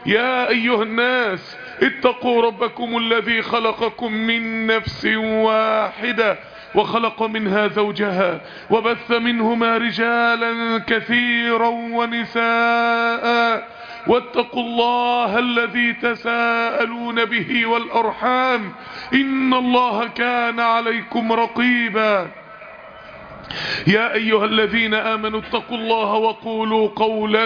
يا أيها الناس اتقوا ربكم الذي خلقكم من نفس واحدة وخلق منها زوجها وبث منهما رجالا كثيرا ونساء واتقوا الله الذي تساءلون به والأرحام إن الله كان عليكم رقيبا. يا أيها الذين آمنوا اتقوا الله وقولوا قولا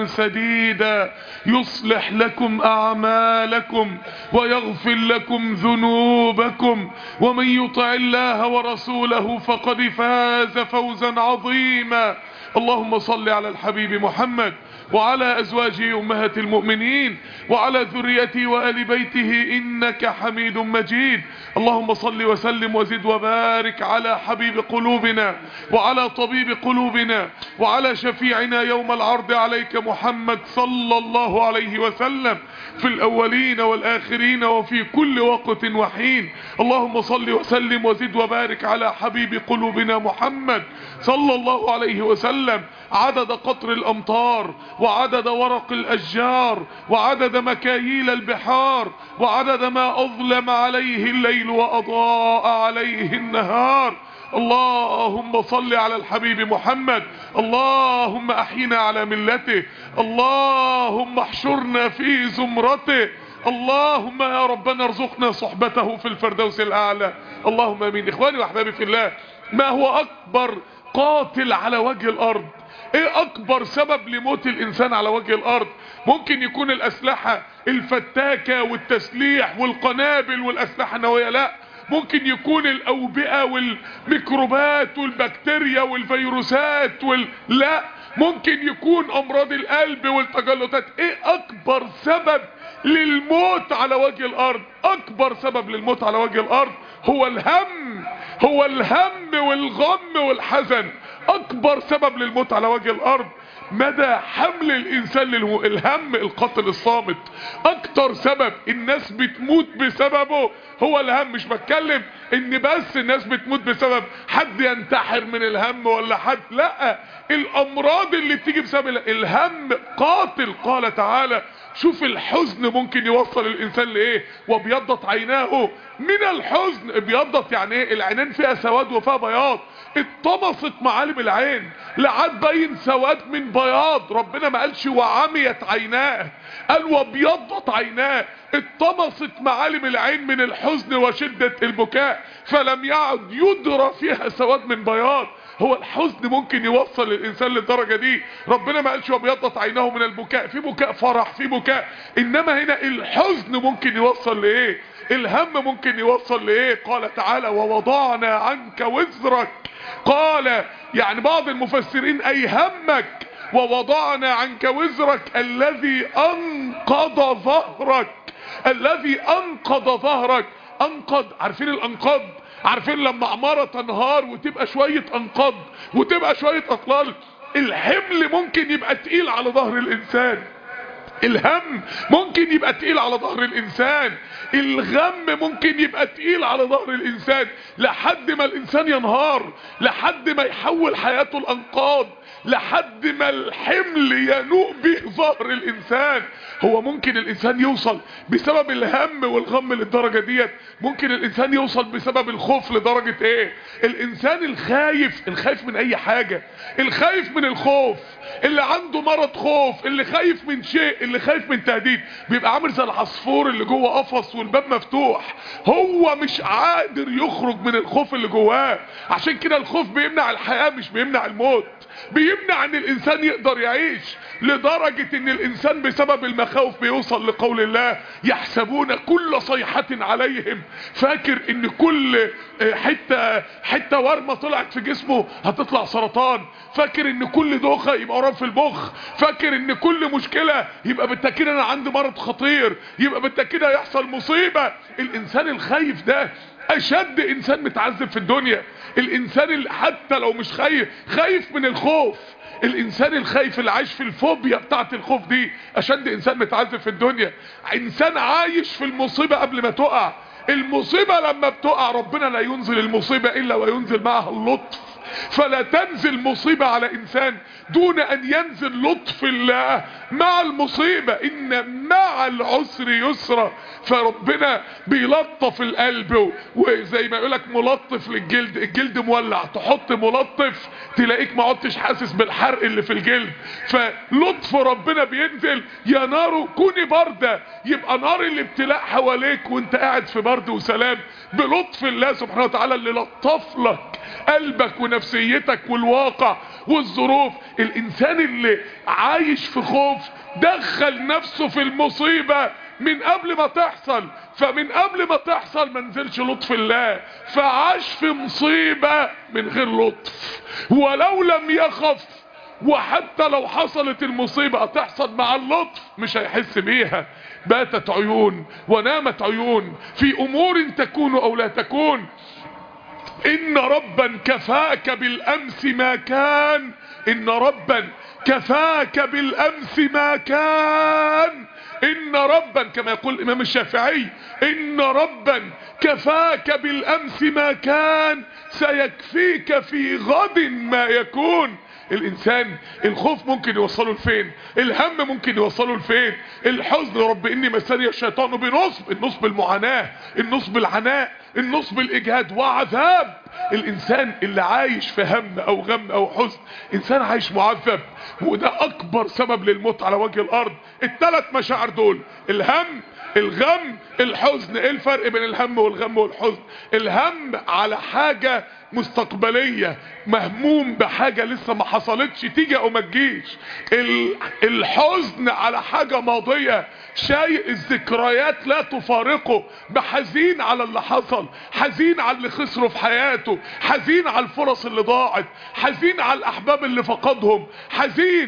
سديدا يصلح لكم أعمالكم ويغفر لكم ذنوبكم ومن يطع الله ورسوله فقد فاز فوزا عظيما. اللهم صل على الحبيب محمد وعلى أزواجه أمهات المؤمنين وعلى ذريته وآل بيته إنك حميد مجيد. اللهم صل وسلم وزد وبارك على حبيب قلوبنا وعلى طبيب قلوبنا وعلى شفيعنا يوم العرض عليك محمد صلى الله عليه وسلم في الأولين والآخرين وفي كل وقت وحين. اللهم صل وسلم وزد وبارك على حبيب قلوبنا محمد صلى الله عليه وسلم عدد قطر الأمطار وعدد ورق الأشجار وعدد مكاييل البحار وعدد ما أظلم عليه الليل وأضاء عليه النهار. اللهم صل على الحبيب محمد. اللهم أحينا على ملته. اللهم احشرنا في زمرته. اللهم يا ربنا ارزقنا صحبته في الفردوس الأعلى. اللهم امين. إخواني وأحبابي في الله، ما هو أكبر قاتل على وجه الأرض؟ ايه اكبر سبب لموت الانسان على وجه الارض؟ ممكن يكون الاسلحة الفتاكة والتسليح والقنابل والاسلحة النووية، لا، ممكن يكون الاوبئة والميكروبات والبكتيريا والفيروسات لا، ممكن يكون امراض القلب والتجلطات. ايه اكبر سبب للموت على وجه الارض؟ اكبر سبب للموت على وجه الارض هو الهم، هو الهم والغم والحزن. اكبر سبب للموت على وجه الارض مدى حمل الانسان الهم القاتل الصامت. اكتر سبب الناس بتموت بسببه هو الهم. مش بتكلم ان بس الناس بتموت بسبب حد ينتحر من الهم ولا حد، لا، الامراض اللي بتيجي بسبب الهم قاتل. قال تعالى شوف الحزن ممكن يوصل الانسان لايه. وابيضت عيناه من الحزن. ابيضت يعني ايه؟ العينين فيها سواد وفيها بياض. اتطمست معالم العين لعد بين سواد من بياض. ربنا ما قالش وعميت عيناه، قال وابيضت عيناه. اتطمست معالم العين من الحزن وشدة البكاء فلم يعد يدرى فيها سواد من بياض. هو الحزن ممكن يوصل الانسان للدرجة دي. ربنا ما قالش وابيضت عيناه من البكاء، في بكاء فرح، في بكاء، انما هنا الحزن ممكن يوصل لايه؟ الهم ممكن يوصل لايه؟ قال تعالى ووضعنا عنك وزرك. قال يعني بعض المفسرين اي همك. ووضعنا عنك وزرك الذي انقض ظهرك. الذي انقض ظهرك. انقض، عارفين الانقاض؟ عارفين لما عمارة تنهار وتبقى شوية انقاض وتبقى شوية اطلال؟ الحمل ممكن يبقى تقيل على ظهر الانسان. الهم ممكن يبقى تقيل على ظهر الانسان. الغم ممكن يبقى تقيل على ظهر الانسان لحد ما الانسان ينهار، لحد ما يحول حياته الانقاض، لحد ما الحمل ينوء به ظهر الانسان. هو ممكن الانسان يوصل بسبب الهم والغم للدرجة ديت. ممكن الانسان يوصل بسبب الخوف لدرجة ايه؟ الانسان الخايف من اي حاجة، الخايف من الخوف، اللي عنده مرض خوف، اللي خايف من شيء، اللي خايف من تهديد، بيبقى عامل زي العصفور اللي جوه قفص والباب مفتوح. هو مش قادر يخرج من الخوف اللي جواه. عشان كده الخوف بيمنع الحياة مش بيمنع الموت، بيمنع ان الانسان يقدر يعيش. لدرجة ان الانسان بسبب المخاوف بيوصل لقول الله يحسبون كل صيحة عليهم. فاكر ان كل حتة ورمة طلعت في جسمه هتطلع سرطان. فاكر ان كل دوخة يبقى ورم في المخ. فاكر ان كل مشكلة يبقى بالتأكيد انا عندي مرض خطير، يبقى بالتأكيد هيحصل مصيبة. الانسان الخايف ده اشد انسان متعذب في الدنيا. الانسان اللي حتى لو مش خايف من الخوف، الانسان الخايف اللي عايش في الفوبيا بتاعت الخوف دي اشد انسان متعذب في الدنيا. انسان عايش في المصيبة قبل ما تقع. المصيبة لما بتقع ربنا لا ينزل المصيبة الا وينزل معها اللطف فلا تنزل مصيبة على انسان دون ان ينزل لطف الله مع المصيبة. ان مع العسر يسرا. فربنا بيلطف القلب، وزي ما يقولك ملطف للجلد، الجلد مولع تحط ملطف تلاقيك ما عدتش حاسس بالحرق اللي في الجلد. فلطف ربنا بينزل، يا نار كوني باردة، يبقى نار الابتلاء حواليك وانت قاعد في برد وسلام بلطف الله سبحانه وتعالى اللي لطف لك قلبك ونفسيتك والواقع والظروف. الانسان اللي عايش في خوف دخل نفسه في المصيبة من قبل ما تحصل، فمن قبل ما تحصل منزلش لطف الله، فعاش في مصيبة من غير لطف. ولو لم يخف، وحتى لو حصلت المصيبة تحصل مع اللطف مش هيحس بيها. باتت عيون ونامت عيون في امور تكون او لا تكون. ان ربا كفاك بالامس ما كان، ان ربا كفاك بالامس ما كان، ان ربا كما يقول الامام الشافعي، ان ربا كفاك بالامس ما كان سيكفيك في غد ما يكون. الانسان الخوف ممكن يوصله لفين، الهم ممكن يوصله لفين، الحزن رب اني مسني الشيطان بنصب، النصب المعاناة، النصب العناء، النصب الاجهاد وعذاب. الانسان اللي عايش في هم او غم او حزن انسان عايش معذب، وده اكبر سبب للموت على وجه الارض. الثلاث مشاعر دول، الهم، الغم، الحزن. ايه الفرق بين الهم والغم والحزن؟ الهم على حاجة مستقبلية، مهموم بحاجة لسه ما حصلتش تيجي او ما تجيش. الحزن على حاجة ماضية، شيء الذكريات لا تفارقه، بحزين على اللي حصل، حزين على اللي خسره في حياته، حزين على الفرص اللي ضاعت، حزين على الاحباب اللي فقدهم، حزين.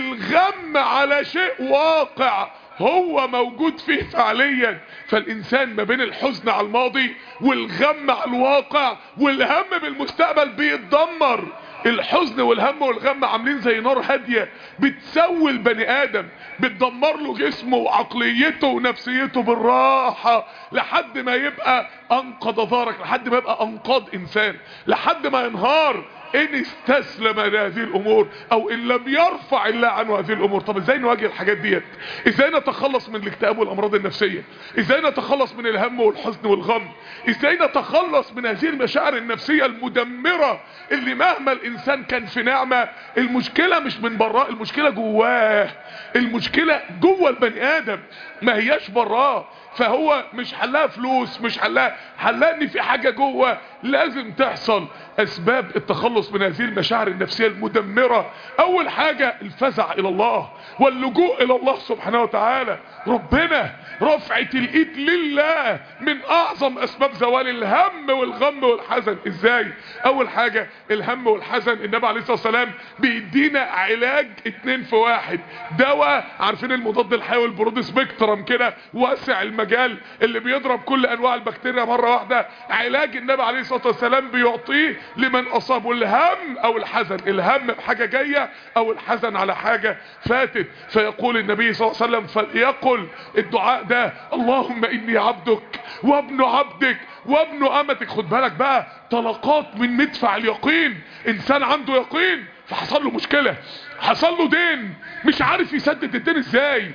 الغم على شيء واقع هو موجود فيه فعليا. فالانسان ما بين الحزن على الماضي والغم على الواقع والهم بالمستقبل بيتدمر. الحزن والهم والغم عاملين زي نار هادية بتسوي البني ادم، بتدمر له جسمه وعقليته ونفسيته بالراحة لحد ما يبقى انقض ظهرك، لحد ما يبقى انقاض انسان، لحد ما ينهار ان استسلم لهذه الامور او ان لم يرفع الله عنه هذه الامور. طب ازاي نواجه الحاجات ديت؟ ازاي نتخلص من الاكتئاب والامراض النفسية؟ ازاي نتخلص من الهم والحزن والغم؟ ازاي نتخلص من هذه المشاعر النفسية المدمرة اللي مهما الانسان كان في نعمة، المشكلة مش من براه، المشكلة جواه، المشكلة جوه البني ادم ما هياش براه. فهو مش حلها فلوس، مش حلها ان في حاجة جوه لازم تحصل. اسباب التخلص من هذه المشاعر النفسية المدمرة، اول حاجة الفزع الى الله واللجوء الى الله سبحانه وتعالى. ربنا رفعة الايد لله من اعظم اسباب زوال الهم والغم والحزن. ازاي؟ اول حاجة الهم والحزن، النبي عليه الصلاة والسلام بيدينا علاج 2 في 1. دواء عارفين المضاد الحيوي البرود سبيكترم كده واسع المجال اللي بيضرب كل انواع البكتيريا مرة واحدة، علاج النبي عليه الصلاة والسلام بيعطيه لمن اصابه الهم او الحزن، الهم بحاجة جاية او الحزن على حاجة فاتت. فيقول النبي صلى الله عليه وسلم فليقل الدعاء ده: اللهم اني عبدك وابن عبدك وابن امتك. خد بالك بقى، طلقات من مدفع اليقين. انسان عنده يقين فحصل له مشكلة، حصل له دين مش عارف يسدد الدين ازاي،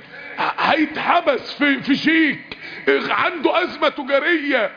هيتحبس في شيك، عنده ازمة تجارية،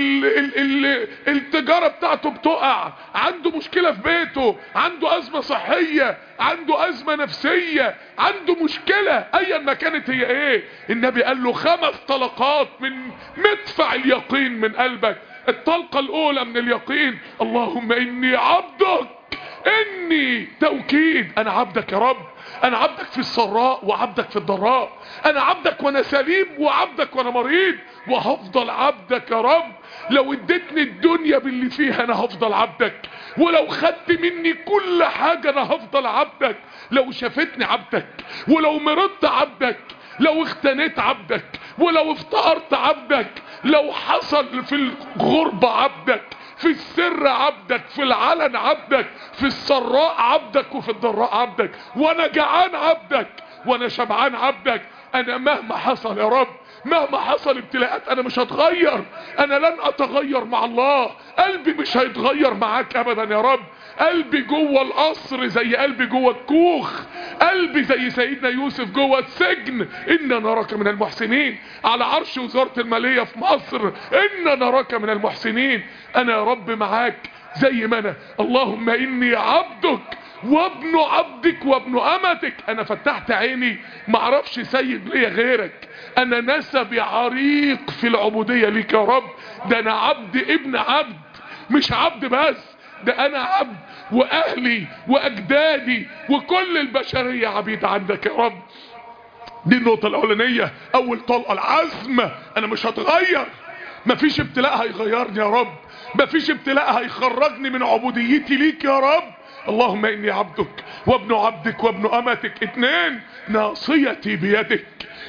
التجارة بتاعته بتقع، عنده مشكلة في بيته، عنده ازمة صحية، عنده ازمة نفسية، عنده مشكلة ايا ما كانت هي ايه. النبي قال له 5 طلقات من مدفع اليقين من قلبك. الطلقة الاولى من اليقين: اللهم اني عبدك، اني توكيد، انا عبدك يا رب، انا عبدك في السراء وعبدك في الضراء، انا عبدك وانا سليم وعبدك وانا مريض، وهفضل عبدك يا رب. لو اديتني الدنيا باللي فيها انا هفضل عبدك، ولو خدت مني كل حاجة انا هفضل عبدك، لو شافتني عبدك، ولو مرضت عبدك، لو اختنيت عبدك، ولو افتقرت عبدك، لو حصل في الغربة عبدك. في السر عبدك، في العلن عبدك، في السراء عبدك وفي الضراء عبدك، وانا جعان عبدك وانا شبعان عبدك. انا مهما حصل يا رب، مهما حصل ابتلاءات انا مش هتغير، انا لن اتغير مع الله، قلبي مش هيتغير معاك ابدا يا رب. قلبي جوه القصر زي قلبي جوه الكوخ، قلبي زي سيدنا يوسف جوه السجن. إنا نراك من المحسنين، على عرش وزارة المالية في مصر، إنا نراك من المحسنين. انا يا رب معاك زي ما انا. اللهم اني عبدك وابن عبدك وابن امتك. انا فتحت عيني معرفش سيد ليا غيرك، انا نسبي عريق في العبودية ليك يا رب. ده انا عبد ابن عبد، مش عبد بس، ده انا عبد، واهلي واجدادي وكل البشرية عبيد عندك يا رب. دي النقطة الاولانية، اول طلقة العزم. انا مش هتغير، مفيش ابتلاء هيغيرني يا رب، مفيش ابتلاء هيخرجني من عبوديتي ليك يا رب. اللهم اني عبدك وابن عبدك وابن امتك. اتنين، ناصيتي بيدك،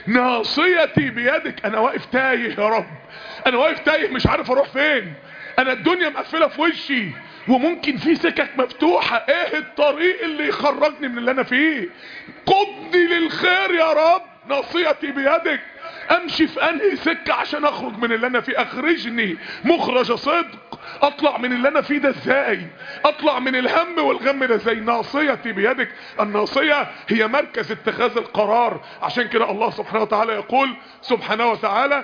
ناصيتي بيدك. انا واقف تايه يا رب، انا واقف تايه مش عارف اروح فين، انا الدنيا مقفلة في وشي وممكن في سكك مفتوحة. ايه الطريق اللي يخرجني من اللي انا فيه؟ قدني للخير يا رب، ناصيتي بيدك. امشي في انهي سكة عشان اخرج من اللي انا فيه؟ اخرجني مخرج صدق. اطلع من اللي انا فيه ده ازاي؟ اطلع من الهم والغم ده ازاي؟ ناصيتي بيدك. الناصية هي مركز اتخاذ القرار. عشان كده الله سبحانه وتعالى يقول سبحانه وتعالى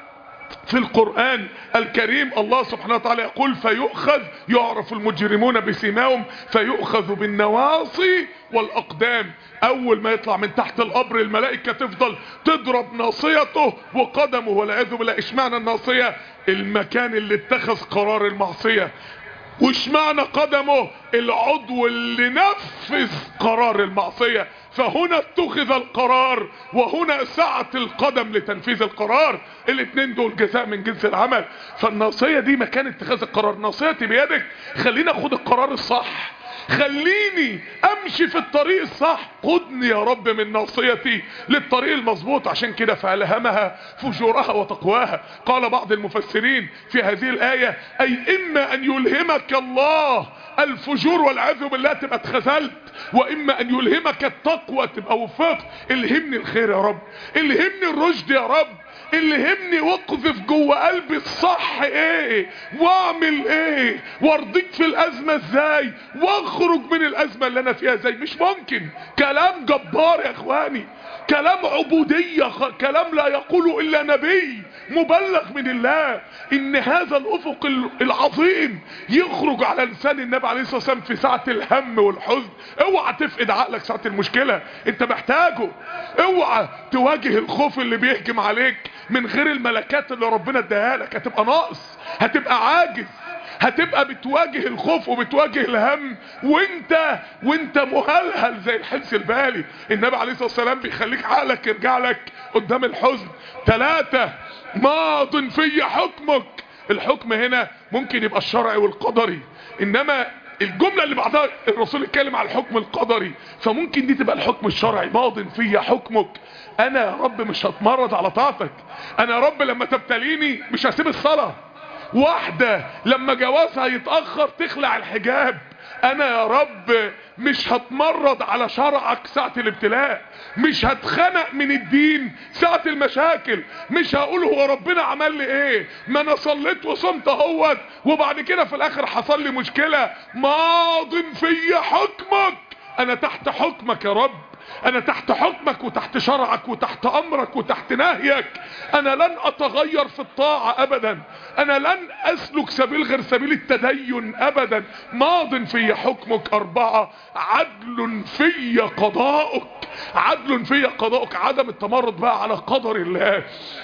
في القرآن الكريم، الله سبحانه وتعالى يقول فيؤخذ، يعرف المجرمون بسيماهم، فيؤخذ بالنواصي والأقدام. أول ما يطلع من تحت القبر الملائكة تفضل تضرب ناصيته وقدمه والعياذ بالله. اشمعنى الناصية؟ المكان اللي اتخذ قرار المعصية. واشمعنى قدمه؟ العضو اللي نفذ قرار المعصية. فهنا اتخذ القرار وهنا سعة القدم لتنفيذ القرار. الاتنين دول جزاء من جنس العمل. فالناصية دي مكان اتخاذ القرار. ناصيتي بيدك، خليني اخد القرار الصح، خليني امشي في الطريق الصح. خدني يا رب من ناصيتي للطريق المظبوط. عشان كده فألهمها فجورها وتقواها. قال بعض المفسرين في هذه الآية اي اما ان يلهمك الله الفجور والعياذ بالله تبقى اتخذلت، واما ان يلهمك التقوى تبقى وفقت. الهمني الخير يا رب، الهمني الرشد يا رب، الهمني واقذف جوه قلبي الصح ايه واعمل ايه وارضيك في الازمة ازاي واخرج من الازمة اللي انا فيها ازاي. مش ممكن. كلام جبار يا اخواني، كلام عبودية، كلام لا يقوله الا نبي مبلغ من الله. ان هذا الافق العظيم يخرج على لسان النبي عليه الصلاة والسلام في ساعة الهم والحزن. اوعى تفقد عقلك ساعة المشكلة، انت محتاجه. اوعى تواجه الخوف اللي بيهجم عليك من غير الملكات اللي ربنا اداها لك. هتبقى ناقص، هتبقى عاجز، هتبقى بتواجه الخوف وبتواجه الهم وانت مهلهل زي الحنس البالي. النبي عليه الصلاة والسلام بيخليك عقلك يرجع لك قدام الحزن. 3، ماض في حكمك. الحكم هنا ممكن يبقى الشرعي والقدري، انما الجملة اللي بعدها الرسول اتكلم على الحكم القدري، فممكن دي تبقى الحكم الشرعي. ماض في حكمك. انا يا رب مش هتمرد على طاعتك. انا يا رب لما تبتليني مش هسيب الصلاة. واحدة لما جوازها يتأخر تخلع الحجاب. انا يا رب مش هتمرد على شرعك ساعة الابتلاء، مش هتخنق من الدين ساعة المشاكل، مش هقول هو ربنا عمل لي ايه، ما انا صليت وصمت اهوت وبعد كده في الاخر حصل لي مشكلة. ماض في حكمك. انا تحت حكمك يا رب، انا تحت حكمك وتحت شرعك وتحت امرك وتحت نهيك. انا لن اتغير في الطاعة ابدا، انا لن اسلك سبيل غير سبيل التدين ابدا. ماض في حكمك. 4، عدل في قضاؤك. عدل في قضاؤك، عدم التمرد بقى على قدر الله.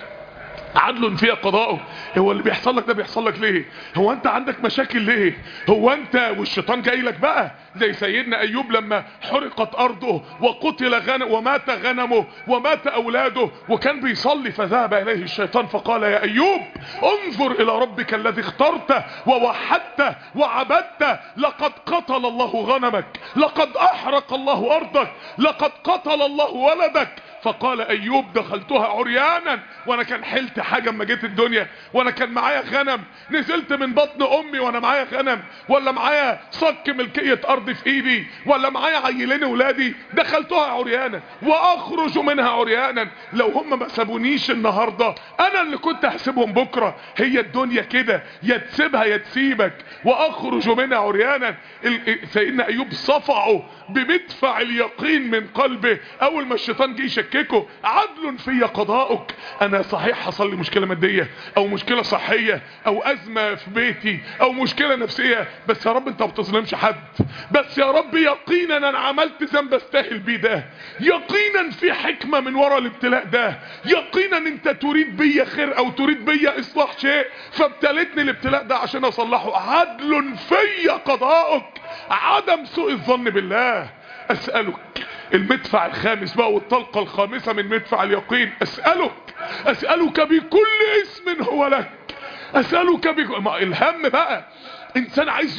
عدل في قضاؤه. هو اللي بيحصل لك ده بيحصل لك ليه؟ هو انت عندك مشاكل ليه؟ هو انت والشيطان جاي لك بقى زي سيدنا ايوب لما حرقت ارضه وقتل ومات غنمه ومات اولاده وكان بيصلي، فذهب اليه الشيطان فقال يا ايوب انظر الى ربك الذي اخترته ووحدته وعبدته، لقد قتل الله غنمك، لقد احرق الله ارضك، لقد قتل الله ولدك. فقال ايوب دخلتها عريانا، وانا كان حلت حاجة اما جيت الدنيا، وانا كان معايا غنم، نزلت من بطن امي وانا معايا غنم، ولا معايا صك ملكية ارض في ايدي، ولا معايا عيلين ولادي، دخلتها عريانا واخرج منها عريانا. لو هم ما سابونيش النهاردة انا اللي كنت هسيبهم بكرة. هي الدنيا كده، يا تسيبها يا تسيبك. واخرج منها عريانا. سيدنا ايوب صفعه بمدفع اليقين من قلبه. اول ما الشيطان جه يشككه، عدل في قضاؤك. انا صحيح حصل لي مشكلة مادية او مشكلة صحية او ازمة في بيتي او مشكلة نفسية، بس يا رب انت ما بتظلمش حد. بس يا رب يقينا انا عملت ذنب استاهل بيه ده، يقينا في حكمة من وراء الابتلاء ده، يقينا انت تريد بيا خير او تريد بيا اصلاح شيء، فابتلتني الابتلاء ده عشان اصلحه. عدل في قضاؤك، عدم سوء الظن بالله. اسألك المدفع الخامس بقى والطلقة الخامسة من مدفع اليقين. اسألك بكل اسم هو لك. اسألك الهم بقى، انسان عايز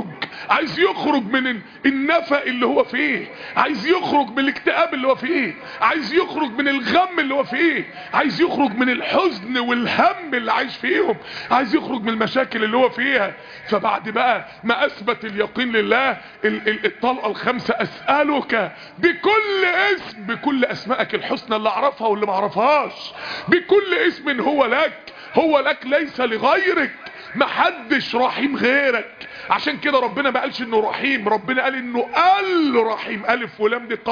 يخرج من النفق اللي هو فيه، عايز يخرج من الاكتئاب اللي هو فيه، عايز يخرج من الغم اللي هو فيه، عايز يخرج من الحزن والهم اللي عايش فيهم، عايز يخرج من المشاكل اللي هو فيها. فبعد بقى ما اثبت اليقين لله، الطلقة الخامسة. اسألك بكل اسم، بكل اسمائك الحسنى اللي اعرفها واللي ما اعرفهاش، بكل اسم هو لك ليس لغيرك. محدش رحيم غيرك. عشان كده ربنا ما قالش انه رحيم، ربنا قال انه الرحيم. الف ولام دي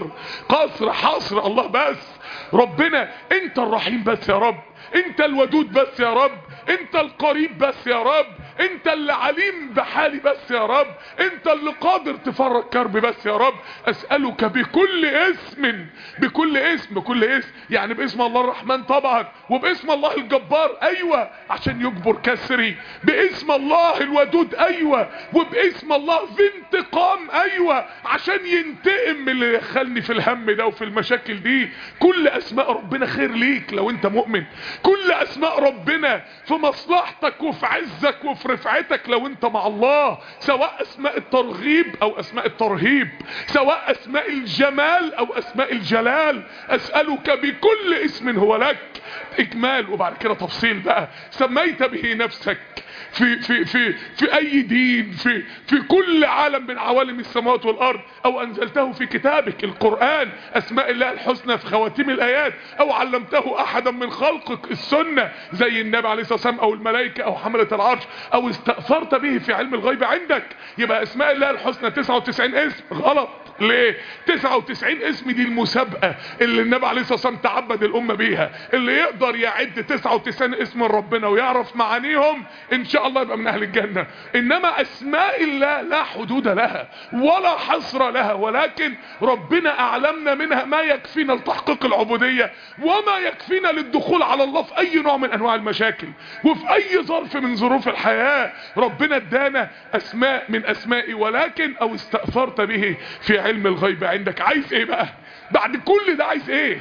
قصر حصر الله بس. ربنا انت الرحيم بس يا رب، انت الودود بس يا رب، انت القريب بس يا رب، انت اللي عليم بحالي بس يا رب، انت اللي قادر تفرج كربي بس يا رب. اسألك بكل اسم، بكل اسم يعني باسم الله الرحمن طبعا، وباسم الله الجبار ايوه عشان يجبر كسري، باسم الله الودود ايوه، وباسم الله ذي انتقام ايوه عشان ينتقم من اللي دخلني في الهم ده وفي المشاكل دي. كل اسماء ربنا خير ليك لو انت مؤمن، كل اسماء ربنا في مصلحتك وفي عزك وفي رفعتك لو انت مع الله، سواء اسماء الترغيب او اسماء الترهيب، سواء اسماء الجمال او اسماء الجلال. اسألك بكل اسم هو لك. اجمال وبعد كده تفصيل بقى. سميت به نفسك في اي دين، في كل عالم من عوالم السماوات والارض، او انزلته في كتابك القرآن اسماء الله الحسنى في خواتيم الايات، او علمته احدا من خلقك السنة زي النبي عليه الصلاة والسلام او الملائكة او حملة العرش، او استأثرت به في علم الغيب عندك. يبقى اسماء الله الحسنى 99 اسم. غلط. ليه 99 اسم؟ دي المسابقة اللي النبي عليه الصلاة والسلام تعبد الامة بيها. اللي يقدر يعد 99 اسم ربنا ويعرف معانيهم ان شاء الله يبقى من اهل الجنة. انما اسماء الله لا حدود لها ولا حصر لها، ولكن ربنا اعلمنا منها ما يكفينا لتحقيق العبودية وما يكفينا للدخول على الله في اي نوع من انواع المشاكل وفي اي ظرف من ظروف الحياة. ربنا ادانا اسماء من اسمائي، ولكن او استأثرت به في علم الغيب عندك. عايز ايه بقى بعد كل ده؟ عايز ايه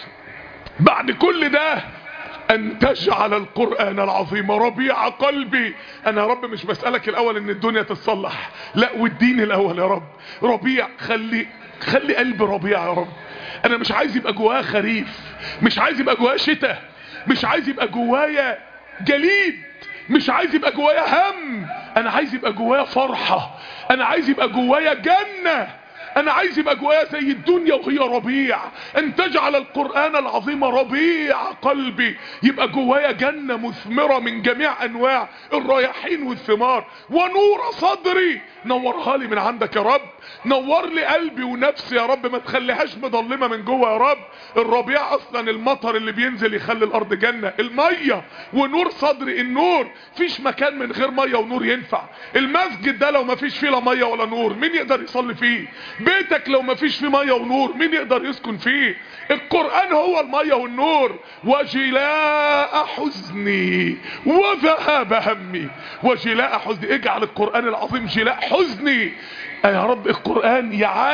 بعد كل ده؟ ان تجعل القرآن العظيم ربيع قلبي. انا يا رب مش بسألك الاول ان الدنيا تتصلح، لا، والدين الاول يا رب. ربيع، خلي قلبي ربيع يا رب. انا مش عايز يبقى جوايا خريف، مش عايز يبقى جوايا شتاء، مش عايز يبقى جوايا جليد، مش عايز يبقى جوايا هم. انا عايز يبقى جوايا فرحة، انا عايز يبقى جوايا جنة، انا عايز يبقى جوايا زي الدنيا وهي ربيع. ان تجعل القرآن العظيم ربيع قلبي، يبقى جوايا جنة مثمرة من جميع انواع الرياحين والثمار. ونور صدري، نورها لي من عندك يا رب، نور لي قلبي ونفسي يا رب، ما تخليهاش مظلمة من جوه يا رب. الربيع اصلا المطر اللي بينزل يخلي الارض جنة، المية. ونور صدري النور، فيش مكان من غير مية ونور ينفع. المسجد ده لو ما فيش فيه لا مية ولا نور مين يقدر يصلي فيه؟ بيتك لو ما فيش فيه مية ونور مين يقدر يسكن فيه؟ القرآن هو المية والنور. وجلاء حزني وذهاب همي. وجلاء حزني، اجعل القرآن العظيم جلاء حزني يا رب. القرآن يعالج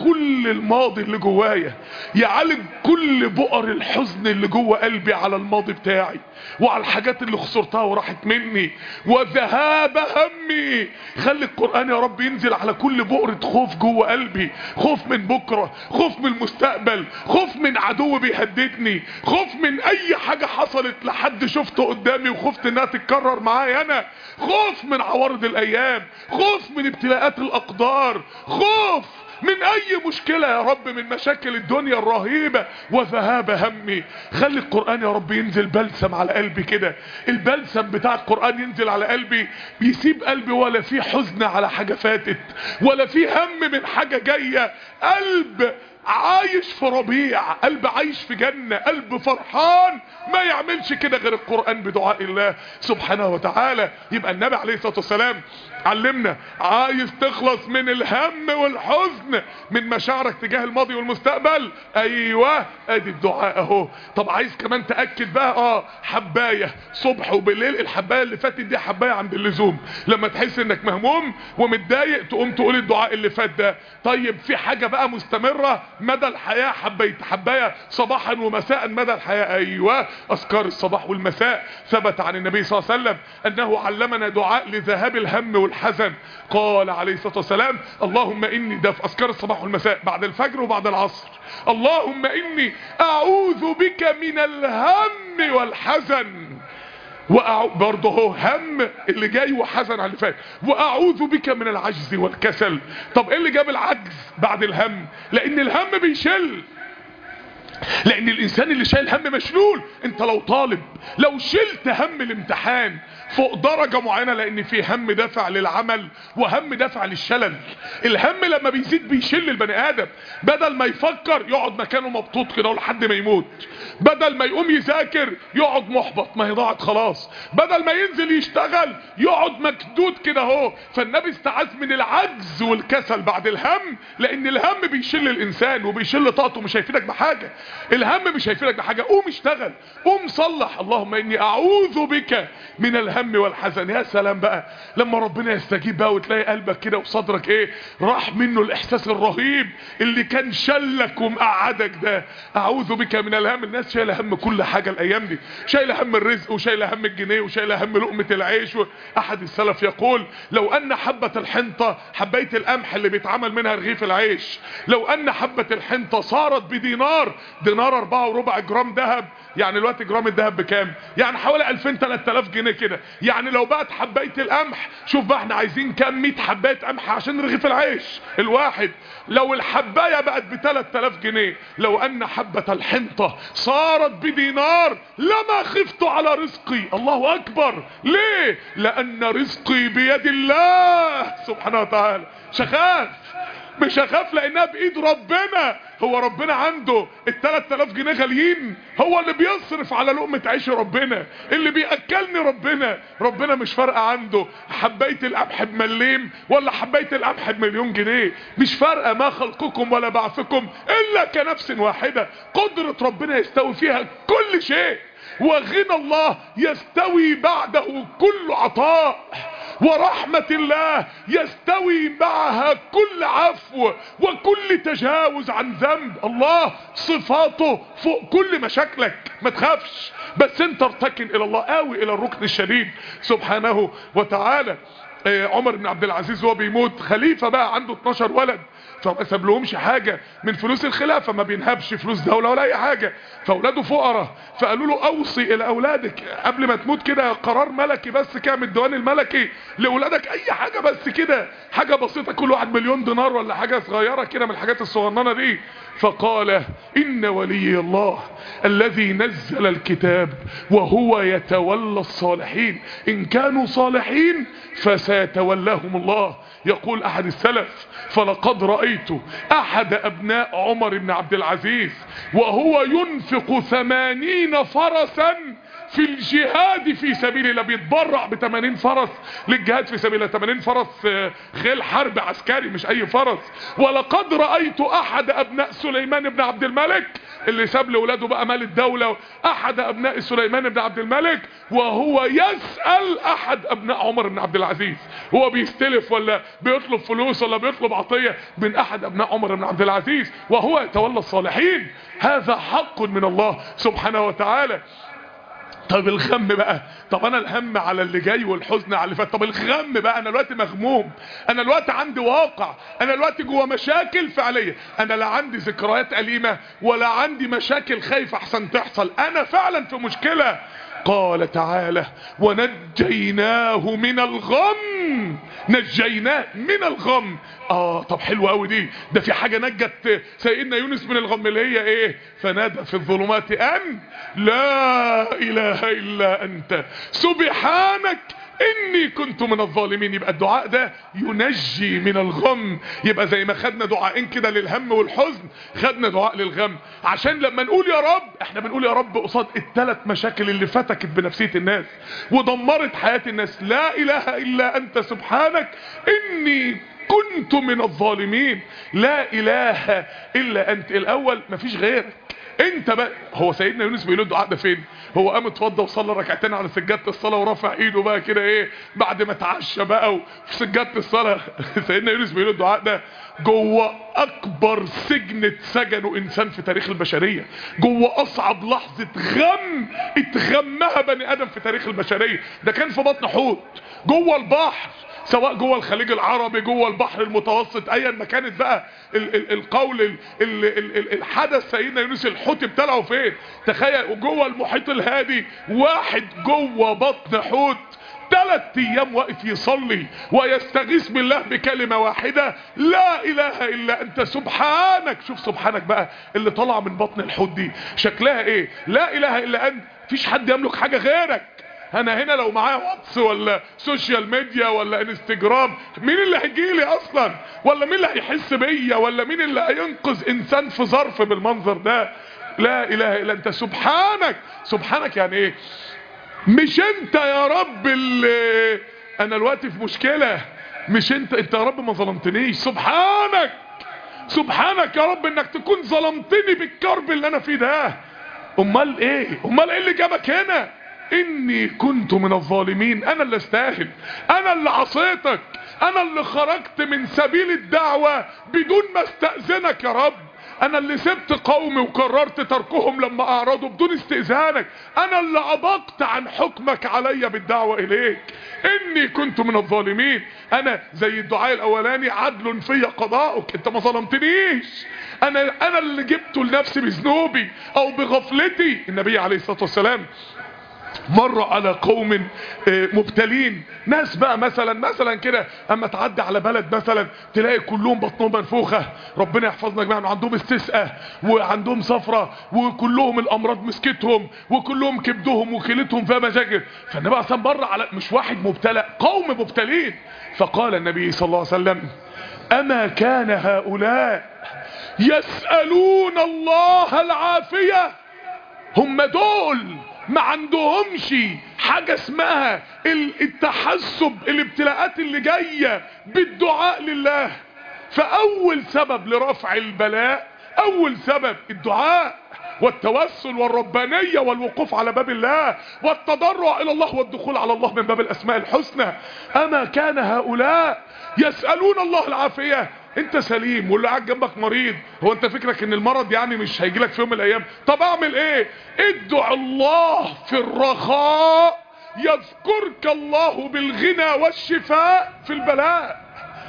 كل الماضي اللي جوايا، يعالج كل بؤر الحزن اللي جوه قلبي على الماضي بتاعي وعلى الحاجات اللي خسرتها وراحت مني، وذهاب همي. خلي القرآن يا رب ينزل على كل بؤرة خوف جوه قلبي، خوف من بكرة، خوف من المستقبل، خوف من عدو بيهددني، خوف من اي حاجة حصلت لحد شفته قدامي وخفت انها تتكرر معايا انا، خوف من عوارض الايام، خوف من ابتلاءات الاقدار، خوف من اي مشكلة يا رب من مشاكل الدنيا الرهيبة، وذهاب همي. خلي القرآن يا رب ينزل بلسم على قلبي كده، البلسم بتاع القرآن ينزل على قلبي، بيسيب قلبي ولا في حزن على حاجة فاتت، ولا في هم من حاجة جاية، قلب عايش في ربيع، قلب عايش في جنة، قلب فرحان. ما يعملش كده غير القرآن بدعاء الله سبحانه وتعالى. يبقى النبي عليه الصلاة والسلام علمنا، عايز تخلص من الهم والحزن من مشاعرك تجاه الماضي والمستقبل، ايوه ادي الدعاء اهو. طب عايز كمان تأكد بقى، حباية صبح وبالليل، الحباية اللي فاتت دي حباية عند اللزوم، لما تحس انك مهموم ومتضايق تقوم تقول الدعاء اللي فات ده. طيب في حاجة بقى مستمرة مدى الحياة، حباية صباحا ومساء مدى الحياة، ايوه اذكار الصباح والمساء. ثبت عن النبي صلى الله عليه وسلم انه علمنا دعاء لذهاب الهم والحزن. قال عليه الصلاة والسلام اللهم اني، ده في اذكار الصباح والمساء بعد الفجر وبعد العصر، اللهم اني اعوذ بك من الهم والحزن، برضه هو هم اللي جاي وحزن على اللي فات، واعوذ بك من العجز والكسل. طب ايه اللي جاب العجز بعد الهم؟ لان الهم بيشل، لان الانسان اللي شايل هم مشلول. انت لو طالب لو شلت هم الامتحان فوق درجة معينة، لان في هم دافع للعمل وهم دافع للشلل. الهم لما بيزيد بيشل البني ادم، بدل ما يفكر يقعد مكانه مبطوط كده لحد ما يموت، بدل ما يقوم يذاكر يقعد محبط ما هي ضاعت خلاص، بدل ما ينزل يشتغل يقعد مكدود كده اهو. فالنبي استعاذ من العجز والكسل بعد الهم، لان الهم بيشل الانسان وبيشل طاقته، مش هيفيدك بحاجة. الهم مش هيفيدك بحاجة، قوم اشتغل، قوم صلح. اللهم اني اعوذ بك من الهم والحزن. يا سلام بقى لما ربنا يستجيب بقى وتلاقي قلبك كده وصدرك ايه راح منه الاحساس الرهيب اللي كان شلك ومقعدك ده. اعوذ بك من الهم. الناس شايله هم كل حاجة الايام دي، شايله هم الرزق وشايله هم الجنيه وشايله هم لقمة العيش. احد السلف يقول لو ان حبة الحنطة، حباية القمح اللي بيتعمل منها رغيف العيش، لو ان حبة الحنطة صارت بدينار، دينار 4.25 جرام ذهب، يعني الوقت جرام الذهب بكام؟ يعني حوالي 2000-3000 جنيه كده. يعني لو بقت حباية القمح، شوف بقى احنا عايزين كام 100 حباية قمح عشان رغيف العيش الواحد، لو الحباية بقت ب3000 جنيه، لو ان حبة الحنطة صارت بدينار لما خفت على رزقي. الله اكبر. ليه؟ لان رزقي بيد الله سبحانه وتعالى. مش هخاف لانها بايد ربنا. هو ربنا عنده ال3000 جنيه غاليين؟ هو اللي بيصرف على لقمة عيش ربنا، اللي بيأكلني ربنا. ربنا مش فارقة عنده حباية القمح بمليم ولا حباية القمح بمليون جنيه، مش فارقة. ما خلقكم ولا بعثكم الا كنفس واحدة. قدرة ربنا يستوي فيها كل شيء، وغنى الله يستوي بعده كل عطاء، ورحمة الله يستوي معها كل عفو وكل تجاوز عن ذنب. الله صفاته فوق كل مشاكلك، ما تخافش، بس انت ارتكن الى الله، قوي الى الركن الشديد سبحانه وتعالى. عمر بن عبد العزيز وهو بيموت خليفة بقى عنده 12 ولد، فما سابلهمش حاجة من فلوس الخلافة، ما بينهبش فلوس دولة ولا اي حاجة، فاولاده فقراء. فقالوا له اوصي الى اولادك قبل ما تموت كده قرار ملكي بس كده من الديوان الملكي لاولادك، اي حاجة بس كده، حاجة بسيطة، كل واحد $1,000,000 ولا حاجة صغيرة كده من الحاجات الصغننة دي. فقال ان ولي الله الذي نزل الكتاب وهو يتولى الصالحين، ان كانوا صالحين فسيتولاهم الله. يقول احد السلف فلقد رأيت احد ابناء عمر بن عبد العزيز وهو ينفق 80 فرسا في الجهاد في سبيل الله، بيتبرع ب80 فرس للجهاد في سبيل الله. 80 فرس خيل حرب عسكري مش اي فرس. ولقد رأيت احد ابناء سليمان بن عبد الملك اللي ساب لاولاده بقى مال الدولة، احد ابناء سليمان بن عبد الملك، وهو يسأل احد ابناء عمر بن عبد العزيز، هو بيستلف ولا بيطلب فلوس ولا بيطلب عطية من احد ابناء عمر بن عبد العزيز، وهو يتولى الصالحين. هذا حق من الله سبحانه وتعالى. طب الغم بقى، طب انا الهم على اللي جاي والحزن على اللي فات، طب الغم بقى، انا دلوقتي مغموم، انا دلوقتي عندي واقع، انا دلوقتي جوه مشاكل فعليه، انا لا عندي ذكريات أليمة ولا عندي مشاكل خايف احسن تحصل، انا فعلا في مشكلة. قال تعالى ونجيناه من الغم، نجيناه من الغم. طب حلوة قوي دي، ده في حاجة نجت سيدنا يونس من الغم اللي هي ايه؟ فنادى في الظلمات ان لا اله الا انت سبحانك اني كنت من الظالمين. يبقى الدعاء ده ينجي من الغم. يبقى زي ما خدنا دعائين كده للهم والحزن، خدنا دعاء للغم، عشان لما نقول يا رب احنا بنقول يا رب قصاد الثلاث مشاكل اللي فتكت بنفسية الناس ودمرت حياة الناس. لا اله الا انت سبحانك اني كنت من الظالمين. لا اله الا انت، الاول مفيش غيرك انت بقى. هو سيدنا يونس بيقول الدعاء ده فين؟ هو قام اتوضى وصلى ركعتين على سجادة الصلاة ورفع ايده بقى كده ايه بعد ما اتعشى بقى في سجادة الصلاة. سيدنا يونس بيقول الدعاء ده جوه اكبر سجن اتسجنه انسان في تاريخ البشرية، جوه اصعب لحظة غم اتغمها بني ادم في تاريخ البشرية. ده كان في بطن حوت جوه البحر، سواء جوه الخليج العربي، جوه البحر المتوسط، ايا ما كانت بقى القول الحدث. سيدنا يونس الحوت ابتلعه فين؟ تخيل جوه المحيط الهادي، واحد جوه بطن حوت 3 ايام واقف يصلي ويستغيث بالله بكلمة واحدة لا اله الا انت سبحانك. شوف سبحانك بقى اللي طلع من بطن الحوت دي شكلها ايه؟ لا اله الا انت، مفيش حد يملك حاجة غيرك. انا هنا لو معايا واتس ولا سوشيال ميديا ولا انستجرام، مين اللي هيجيلي اصلا؟ ولا مين اللي هيحس بيا؟ ولا مين اللي هينقذ انسان في ظرف بالمنظر ده؟ لا اله الا انت سبحانك. سبحانك يعني ايه؟ مش انت يا رب اللي انا دلوقتي في مشكلة، مش انت يا رب ما ظلمتنيش، سبحانك. سبحانك يا رب انك تكون ظلمتني بالكرب اللي انا فيه ده. امال ايه اللي جابك هنا؟ اني كنت من الظالمين، انا اللي استاهل، انا اللي عصيتك، انا اللي خرجت من سبيل الدعوة بدون ما استأذنك يا رب، انا اللي سبت قومي وقررت تركهم لما اعرضوا بدون استئذانك، انا اللي عبقت عن حكمك علي بالدعوة اليك. اني كنت من الظالمين. انا زي الدعاء الاولاني عدل في قضاؤك، انت ما ظلمتنيش، انا اللي جبته لنفسي بذنوبي او بغفلتي. النبي عليه الصلاة والسلام مر على قوم مبتلين، ناس بقى مثلا كده اما تعدي على بلد مثلا تلاقي كلهم بطنهم منفوخه، ربنا يحفظنا جميعا، وعندهم استسقاء وعندهم صفرة وكلهم الامراض مسكتهم وكلهم كبدهم وكلتهم فيها مشاكل. فالنبي اصلا مر على مش واحد مبتلى، قوم مبتلين. فقال النبي صلى الله عليه وسلم اما كان هؤلاء يسألون الله العافية؟ هم دول ما عندهمش حاجة اسمها التحسب الابتلاءات اللي جاية بالدعاء لله. فاول سبب لرفع البلاء، اول سبب الدعاء والتوسل والربانية والوقوف على باب الله والتضرع الى الله والدخول على الله من باب الاسماء الحسنى. اما كان هؤلاء يسألون الله العافية؟ انت سليم واللي قاعد جنبك مريض، هو انت فكرك ان المرض يعني مش هيجيلك في يوم من الايام؟ طب اعمل ايه؟ ادعو الله في الرخاء يذكرك الله بالغنى والشفاء في البلاء.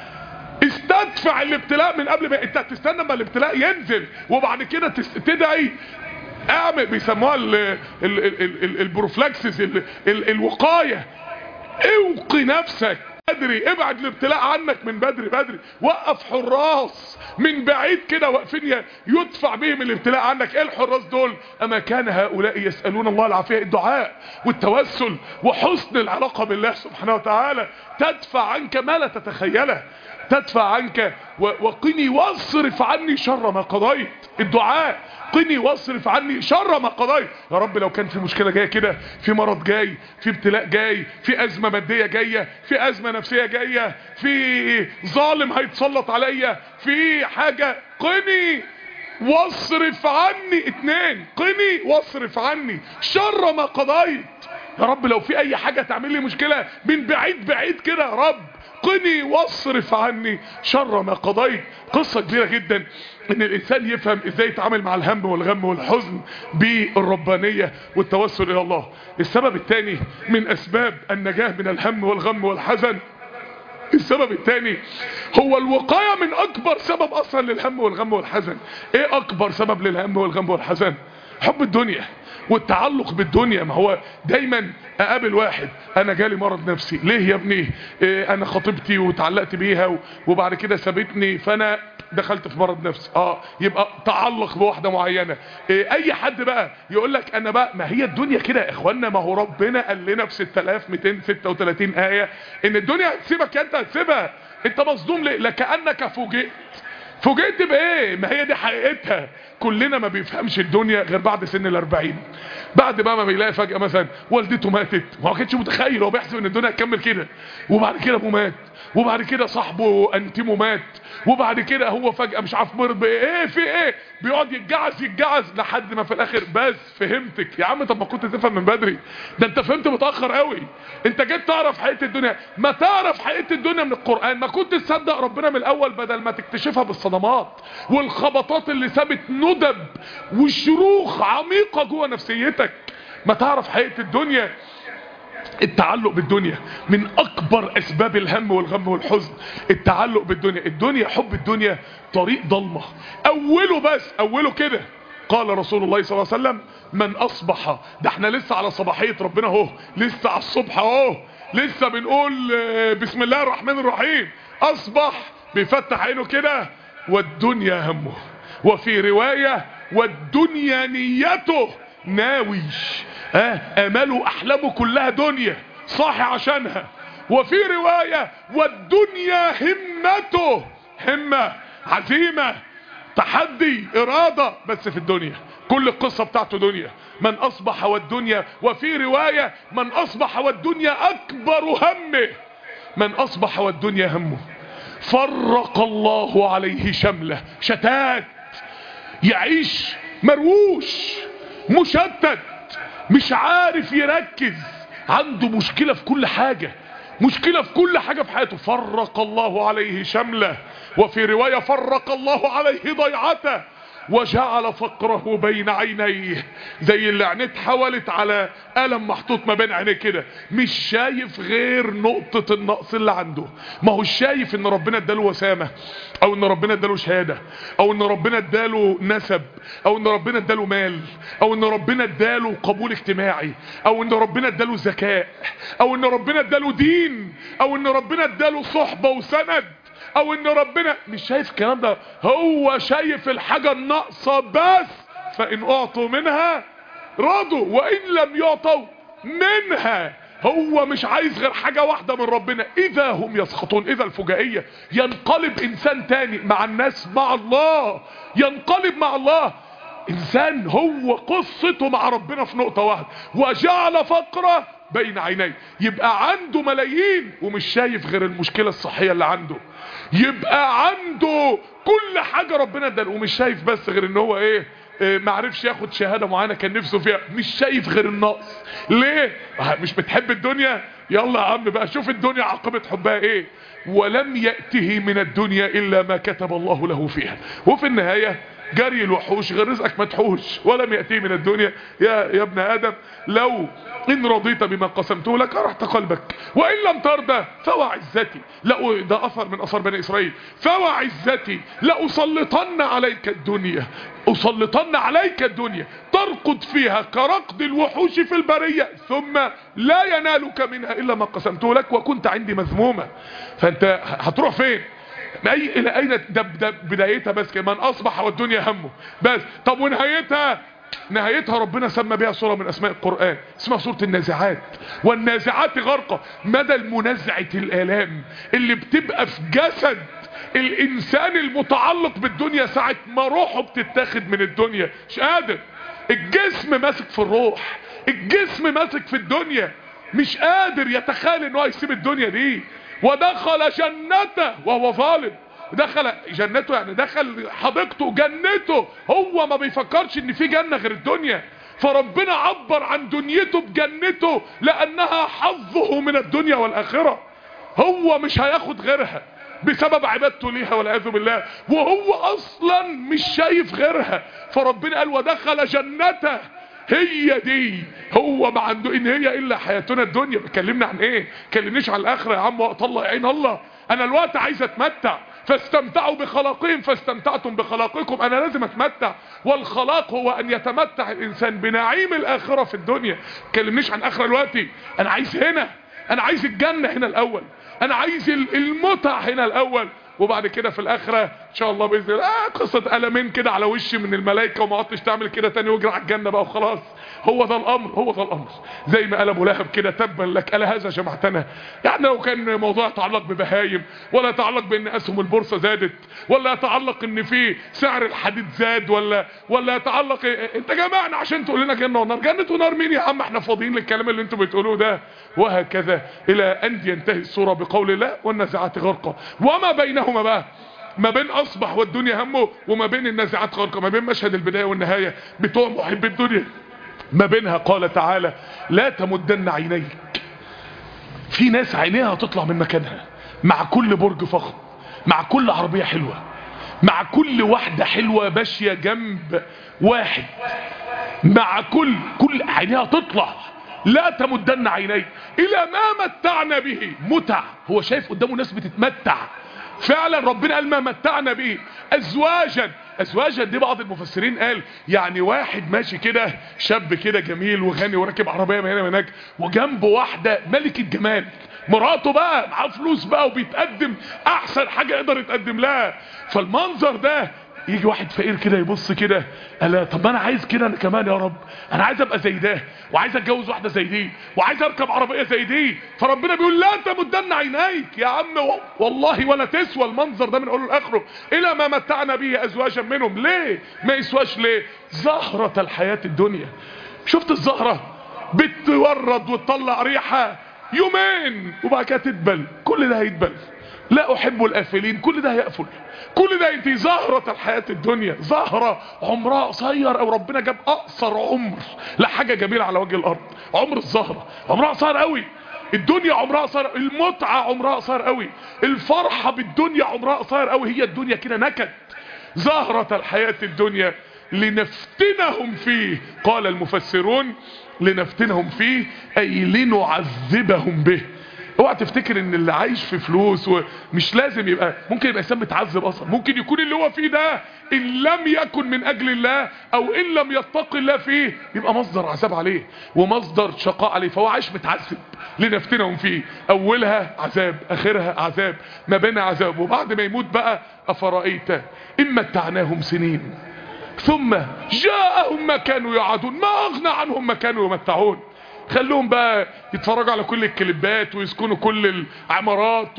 استدفع الابتلاء من قبل ما انت تستنى ما الابتلاء ينزل وبعد كده تدعي. اعمل بيسموها البروفلاكسس، الوقاية. اوقي نفسك بدري، ابعد الابتلاء عنك من بدري، وقف حراس من بعيد كده واقفين يدفع بهم الابتلاء عنك. ايه الحراس دول؟ اما كان هؤلاء يسألون الله العافية. الدعاء والتوسل وحسن العلاقة بالله سبحانه وتعالى تدفع عنك ما لا تتخيله، تدفع عنك وقني واصرف عني شر ما قضيت. الدعاء قني واصرف عني شر ما قضيت. يا رب لو كان في مشكلة جاية كده، في مرض جاي، في ابتلاء جاي، في ازمة مادية جاية، في ازمة نفسية جاية، في ظالم هيتسلط عليا، في حاجة، قني واصرف عني. 2 قني واصرف عني شر ما قضيت. يا رب لو في اي حاجة تعمل لي مشكلة من بعيد بعيد كده يا رب، قني واصرف عني شر ما قضيت. قصة كبيرة جدا ان الانسان يفهم ازاي يتعامل مع الهم والغم والحزن بالربانية والتوسل الى الله. السبب الثاني من اسباب النجاة من الهم والغم والحزن، السبب الثاني هو الوقاية من اكبر سبب اصلا للهم والغم والحزن. ايه اكبر سبب للهم والغم والحزن؟ حب الدنيا والتعلق بالدنيا. ما هو دايما اقابل واحد انا جالي مرض نفسي، ليه يا ابني؟ انا خطيبتي وتعلقت بيها وبعد كده سابتني فانا دخلت في مرض نفسي. يبقى تعلق بواحدة معينة. اي حد بقى يقول لك انا بقى، ما هي الدنيا كده يا اخوانا. ما هو ربنا قال لنا في 6236 آية ان الدنيا هتسيبك، انت هتسيبها. انت مصدوم ليه؟ لكأنك فوجئت بايه؟ ما هي دي حقيقتها. كلنا ما بيفهمش الدنيا غير بعد سن ال40، بعد بقى ما بيلاقي فجأة مثلا والدته ماتت، ما كانش متخيل، هو بيحسب ان الدنيا هتكمل كده، وبعد كده ابوه مات، وبعد كده صاحبه انتيمو مات، وبعد كده هو فجأة مش عارف مرض بايه، في ايه، بيقعد يتجعز لحد ما في الاخر بس فهمتك يا عم. طب ما كنت تفهم من بدري، ده انت فهمت متأخر قوي. انت جيت تعرف حقيقة الدنيا، ما تعرف حقيقة الدنيا من القرآن، ما كنت تصدق ربنا من الاول بدل ما تكتشفها بالصدمات والخبطات اللي سابت ندب وشروخ عميقة جوه نفسيتك. ما تعرف حقيقة الدنيا. التعلق بالدنيا من اكبر اسباب الهم والغم والحزن. التعلق بالدنيا، حب الدنيا طريق ضلمة. اوله كده قال رسول الله صلى الله عليه وسلم من اصبح، ده احنا لسه على صباحية ربنا اهو، لسه على الصبح اهو، لسه بنقول بسم الله الرحمن الرحيم. اصبح بيفتح عينه كده والدنيا همه، وفي رواية والدنيا نيته، ناوي اماله احلامه كلها دنيا صاحي عشانها. وفي رواية والدنيا همته، همة عزيمة تحدي ارادة، بس في الدنيا كل القصة بتاعته دنيا. من اصبح والدنيا، وفي رواية من اصبح والدنيا اكبر همه، من اصبح والدنيا همه فرق الله عليه شمله، شتات، يعيش مروش مشتت، مش عارف يركز، عنده مشكلة في كل حاجة، مشكلة في كل حاجة في حياته. فرق الله عليه شمله، وفي رواية فرق الله عليه ضيعته، وجعل فقره بين عينيه، زي اللي عينيه اتحولت على قلم محطوط ما بين عينيه كده، مش شايف غير نقطة النقص اللي عنده. ما هو شايف ان ربنا اداله وسامة، او ان ربنا اداله شهادة، او ان ربنا اداله نسب، او ان ربنا اداله مال، او ان ربنا اداله قبول اجتماعي، او ان ربنا اداله ذكاء، او ان ربنا اداله دين، او ان ربنا اداله صحبة وسند، او ان ربنا، مش شايف الكلام ده. هو شايف الحاجة الناقصة بس. فان اعطوا منها رضوا وان لم يعطوا منها. هو مش عايز غير حاجة واحدة من ربنا. اذا هم يسخطون، اذا الفجائية، ينقلب انسان تاني مع الناس، مع الله، ينقلب مع الله. انسان هو قصته مع ربنا في نقطة واحدة، وجعل فقره بين عينيه. يبقى عنده ملايين ومش شايف غير المشكلة الصحية اللي عنده، يبقى عنده كل حاجة ربنا اداله ومش شايف بس غير ان هو معرفش ياخد شهادة معينة كان نفسه فيها، مش شايف غير النقص. ليه؟ مش بتحب الدنيا؟ يلا يا عم بقى شوف الدنيا عاقبة حبها ايه. ولم يأته من الدنيا الا ما كتب الله له فيها. وفي النهاية جري الوحوش غير رزقك مدحوش. ولم يأتيه من الدنيا يا ابن آدم لو إن رضيت بما قسمته لك أرحت قلبك، وإن لم ترضى فوعزتي، ده أثر من أثر بني إسرائيل، فوعزتي لأسلطن عليك الدنيا، أسلطن عليك الدنيا ترقد فيها كرقد الوحوش في البرية، ثم لا ينالك منها إلا ما قسمته لك وكنت عندي مذمومة. فأنت هتروح فين؟ الى اين؟ ده بدايتها بس كمان اصبح والدنيا همه بس. طب ونهايتها؟ نهايتها ربنا سمى بها سورة من اسماء القرآن اسمها سورة النازعات. والنازعات غرقة. مدى المنازعة الالام اللي بتبقى في جسد الانسان المتعلق بالدنيا ساعة ما روحه بتتاخد من الدنيا، مش قادر. الجسم ماسك في الروح، الجسم ماسك في الدنيا، مش قادر يتخيل انه هيسيب الدنيا دي. ودخل جنته وهو ظالم. دخل جنته يعني دخل حديقته جنته، هو ما بيفكرش ان في جنة غير الدنيا. فربنا عبر عن دنيته بجنته لانها حظه من الدنيا والاخرة، هو مش هياخد غيرها بسبب عبادته ليها والعياذ بالله، وهو اصلا مش شايف غيرها. فربنا قال ودخل جنته، هي دي، هو ما عنده ان هي الا حياتنا الدنيا. بتكلمنا عن ايه؟ كلمنيش عن الاخره يا عم، وقت الله يعين الله. انا الوقت عايز اتمتع، فاستمتعوا بخلاقهم فاستمتعتم بخلاقكم. انا لازم اتمتع، والخلاق هو ان يتمتع الانسان بنعيم الاخره في الدنيا. كلمنيش عن اخره دلوقتي، انا عايز هنا، انا عايز الجنه هنا الاول، انا عايز المتع هنا الاول، وبعد كده في الاخره ان شاء الله باذن الله قصه قلمين كده على وشي من الملائكه وما عدتش تعمل كده تاني واجري على الجنه بقى وخلاص. هو ده الامر، هو ده الامر. زي ما قال ابو لهب كده تبا لك الا هذا جمعتنا. يعني لو كان موضوع يتعلق ببهايم، ولا يتعلق بان اسهم البورصه زادت، ولا يتعلق ان في سعر الحديد زاد، ولا يتعلق انت جمعنا عشان تقول لنا جنه ونار. جنه ونار مين يا عم؟ احنا فاضيين للكلام اللي انتوا بتقولوه ده. وهكذا الى ان ينتهي السوره بقول الله والنازعات غرقا. وما بينهما بقى، ما بين اصبح والدنيا همه، وما بين النازعات غرقا، ما بين مشهد البدايه والنهايه بتوع محب الدنيا، ما بينها قال تعالى لا تمدن عينيك. في ناس عينيها هتطلع من مكانها مع كل برج فخم، مع كل عربيه حلوه، مع كل واحده حلوه ماشيه جنب واحد، مع كل عينيها تطلع. لا تمدن عينيك الى ما متعنا به. متع، هو شايف قدامه ناس بتتمتع فعلا. ربنا قال ما متعنا به ازواجا. ازواجا دي بعض المفسرين قال يعني واحد ماشي كده شاب كده جميل وغني وراكب عربيه من هنا من هناك، وجنبه واحده ملكه جمال، مراته بقى معاه فلوس بقى وبيتقدم احسن حاجه يقدر يتقدم لها. فالمنظر ده يجي واحد فقير كده يبص كده، قال طب انا عايز كده انا كمان يا رب، انا عايز ابقى زي ده، وعايز اتجوز واحده زي دي، وعايز اركب عربيه زي دي. فربنا بيقول لا تمدن عينيك يا عم، والله ولا تسوى المنظر ده من اوله لاخره الى ما متعنا به ازواجا منهم. ليه ما يسواش؟ ليه؟ زهره الحياه الدنيا. شفت الزهره بتورد وتطلع ريحه يومين وبعد كده تدبل، كل ده هيدبل. لا احب الافلين، كل ده هيقفل، كل ده انت. زهرة الحياة الدنيا زهرة عمرها قصير، او ربنا جاب اقصر عمر لحاجة جميلة على وجه الارض. عمر الزهرة عمرها قصير قوي، الدنيا عمرها قصير، المتعة عمرها قصير قوي، الفرحة بالدنيا عمرها قصير قوي. هي الدنيا كده نكد. زهرة الحياة الدنيا لنفتنهم فيه. قال المفسرون لنفتنهم فيه اي لنعذبهم به. اوعى تفتكر ان اللي عايش في فلوس ومش لازم يبقى، ممكن يبقى انسان متعذب اصلا، ممكن يكون اللي هو فيه ده ان لم يكن من اجل الله او ان لم يتقي الله فيه يبقى مصدر عذاب عليه ومصدر شقاء عليه. فهو عايش متعذب. لنفتنهم فيه، اولها عذاب اخرها عذاب ما بين عذاب. وبعد ما يموت بقى افرأيت ان متعناهم سنين ثم جاءهم ما كانوا يعدون ما اغنى عنهم ما كانوا يمتعون. خلوهم بقى يتفرجوا على كل الكليبات ويسكنوا كل العمارات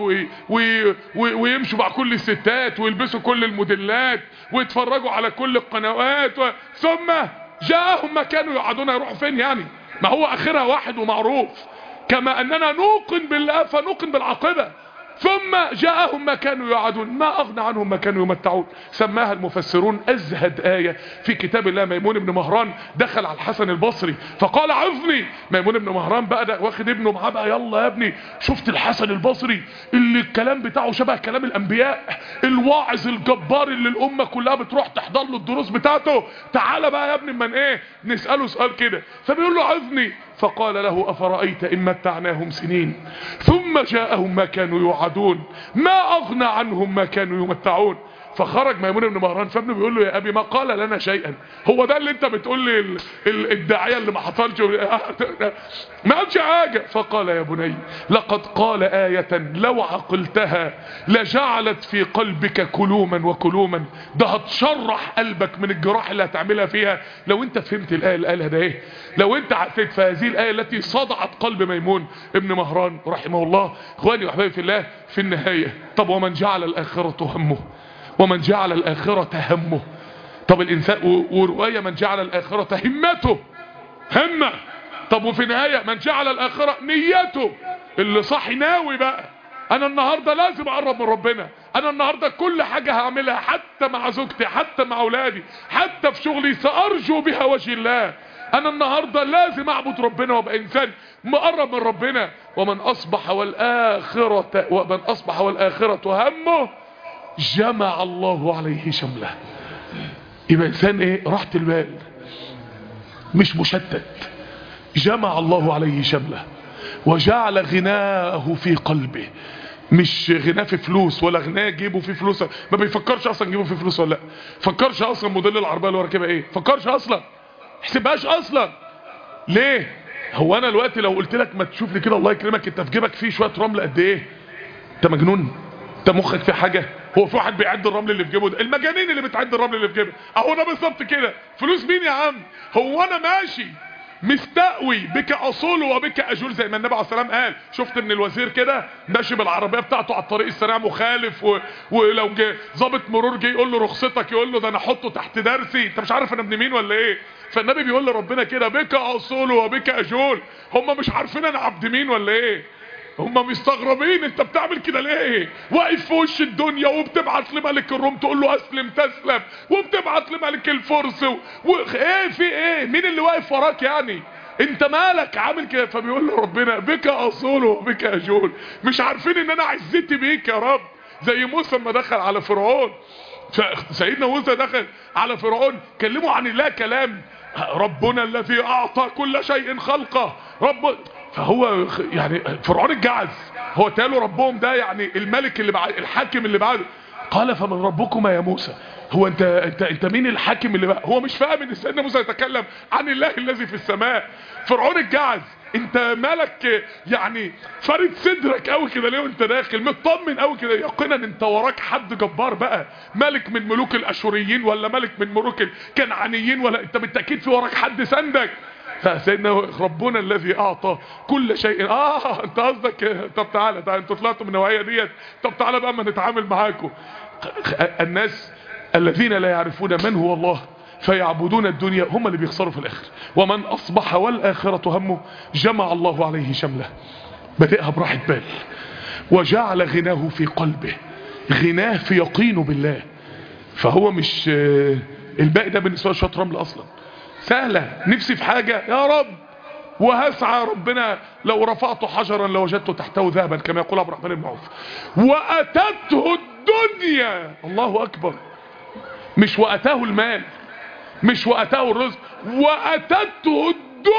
ويمشوا مع كل الستات ويلبسوا كل الموديلات ويتفرجوا على كل القنوات ثم جاءهم ما كانوا يعدون. يروحوا فين يعني؟ ما هو اخرها واحد ومعروف. كما اننا نوقن بالله فنوقن بالعاقبة. ثم جاءهم ما كانوا يعدون ما اغنى عنهم ما كانوا يمتعون. سماها المفسرون ازهد آية في كتاب الله. ميمون بن مهران دخل على الحسن البصري فقال عظني. ميمون بن مهران بقى ده واخد ابنه معاه بقى، يلا يا ابني شفت الحسن البصري اللي الكلام بتاعه شبه كلام الانبياء، الواعظ الجبار اللي الامة كلها بتروح تحضر له الدروس بتاعته، تعالى بقى يا ابني من ايه نسأله سؤال كده. فبيقول له عظني. فقال له افرأيت ان متعناهم سنين ثم جاءهم ما كانوا يوعدون ما اغنى عنهم ما كانوا يمتعون. فخرج ميمون بن مهران فابنه بيقول له يا ابي ما قال لنا شيئا. هو ده اللي انت بتقول لي الداعيه اللي ما حصلش ما قالش حاجه. فقال يا بني لقد قال آية لو عقلتها لجعلت في قلبك كلوما وكلوما. ده هتشرح قلبك من الجراح اللي هتعملها فيها لو انت فهمت الآية اللي قالها ده ايه، لو انت عقلت في هذه الآية التي صدعت قلب ميمون ابن مهران رحمه الله. اخواني واحبابي في الله، في النهاية طب ومن جعل الآخرة همه ومن جعل الآخرة همه. طب الإنسان ورواية من جعل الآخرة همته همه. طب وفي النهاية من جعل الآخرة نيته. اللي صاحي ناوي بقى انا النهاردة لازم اقرب من ربنا، انا النهاردة كل حاجة هعملها حتى مع زوجتي، حتى مع اولادي، حتى في شغلي سأرجو بها وجه الله. انا النهاردة لازم اعبد ربنا وابقى انسان مقرب من ربنا. ومن اصبح والآخرة همه جمع الله عليه شمله. يبقى انسان ايه؟ راحة البال، مش مشتت. جمع الله عليه شمله وجعل غناه في قلبه. مش غناه في فلوس، ولا غناه جيبه في فلوس، ما بيفكرش اصلا جيبه في فلوس ولا لا، فكرش اصلا موديل العربيه اللي هو راكبها ايه، فكرش اصلا، حسبهاش اصلا. ليه؟ هو انا دلوقتي لو قلت لك ما تشوف لي كده الله يكرمك انت في جيبك فيه شويه رمل قد ايه، انت مجنون؟ انت مخك في حاجه؟ هو في واحد بيعد الرمل اللي في جيبه ده؟ المجانين اللي بتعد الرمل اللي في جيبه اهو ده بالظبط كده. فلوس مين يا عم؟ هو انا ماشي مستقوي بك اصول وبك اجول زي ما النبي عليه الصلاه والسلام قال. شفت ان الوزير كده ماشي بالعربيه بتاعته على الطريق السريع مخالف ولو جه ضابط مرور جه يقول له رخصتك، يقول له ده انا احطه تحت درسي، انت مش عارف انا ابن مين ولا ايه؟ فالنبي بيقول لربنا كده بك اصول وبك اجول. هم مش عارفين انا عبد مين ولا ايه؟ هم مستغربين انت بتعمل كده ليه؟ واقف في وش الدنيا وبتبعت لملك الروم تقول له اسلم تسلم، وبتبعت لملك الفرس ايه في ايه؟ مين اللي واقف وراك يعني؟ انت مالك عامل كده؟ فبيقول له ربنا بك اصول وبك اجول. مش عارفين ان انا عزتي بيك يا رب. زي موسى لما دخل على فرعون، سيدنا موسى دخل على فرعون كلموا عن الله كلام، ربنا الذي اعطى كل شيء خلقه رب. فهو يعني فرعون الجعز، هو تقالوا ربهم ده يعني الملك اللي بعد، الحاكم اللي بعده. قال فمن ربكما يا موسى؟ هو انت مين الحاكم اللي بقى؟ هو مش فاهم ان سيدنا موسى يتكلم عن الله الذي في السماء. فرعون الجعز، انت مالك يعني فارد صدرك قوي كده ليه وانت داخل مطمن قوي كده؟ يقينا انت وراك حد جبار بقى، ملك من ملوك الاشوريين ولا ملك من ملوك الكنعانيين، ولا انت بالتاكيد في وراك حد سندك. فسيدنا ربنا الذي اعطى كل شيء. انت قصدك طب تعالى انتوا طلعتوا من النوعيه ديت، طب تعالى بقى ما نتعامل معاكم. الناس الذين لا يعرفون من هو الله فيعبدون الدنيا هم اللي بيخسروا في الاخر. ومن اصبح والاخره همه جمع الله عليه شمله. بدأها براحه بال وجعل غناه في قلبه. غناه في يقينه بالله. فهو مش الباقي ده بالنسبه له شويه رمل اصلا. سهله، نفسي في حاجه يا رب وهسعى ربنا لو رفعت حجرا لوجدته تحته ذهبا كما يقول عبد الرحمن بن عوف. واتته الدنيا، الله اكبر، مش واتاه المال، مش واتاه الرزق، واتته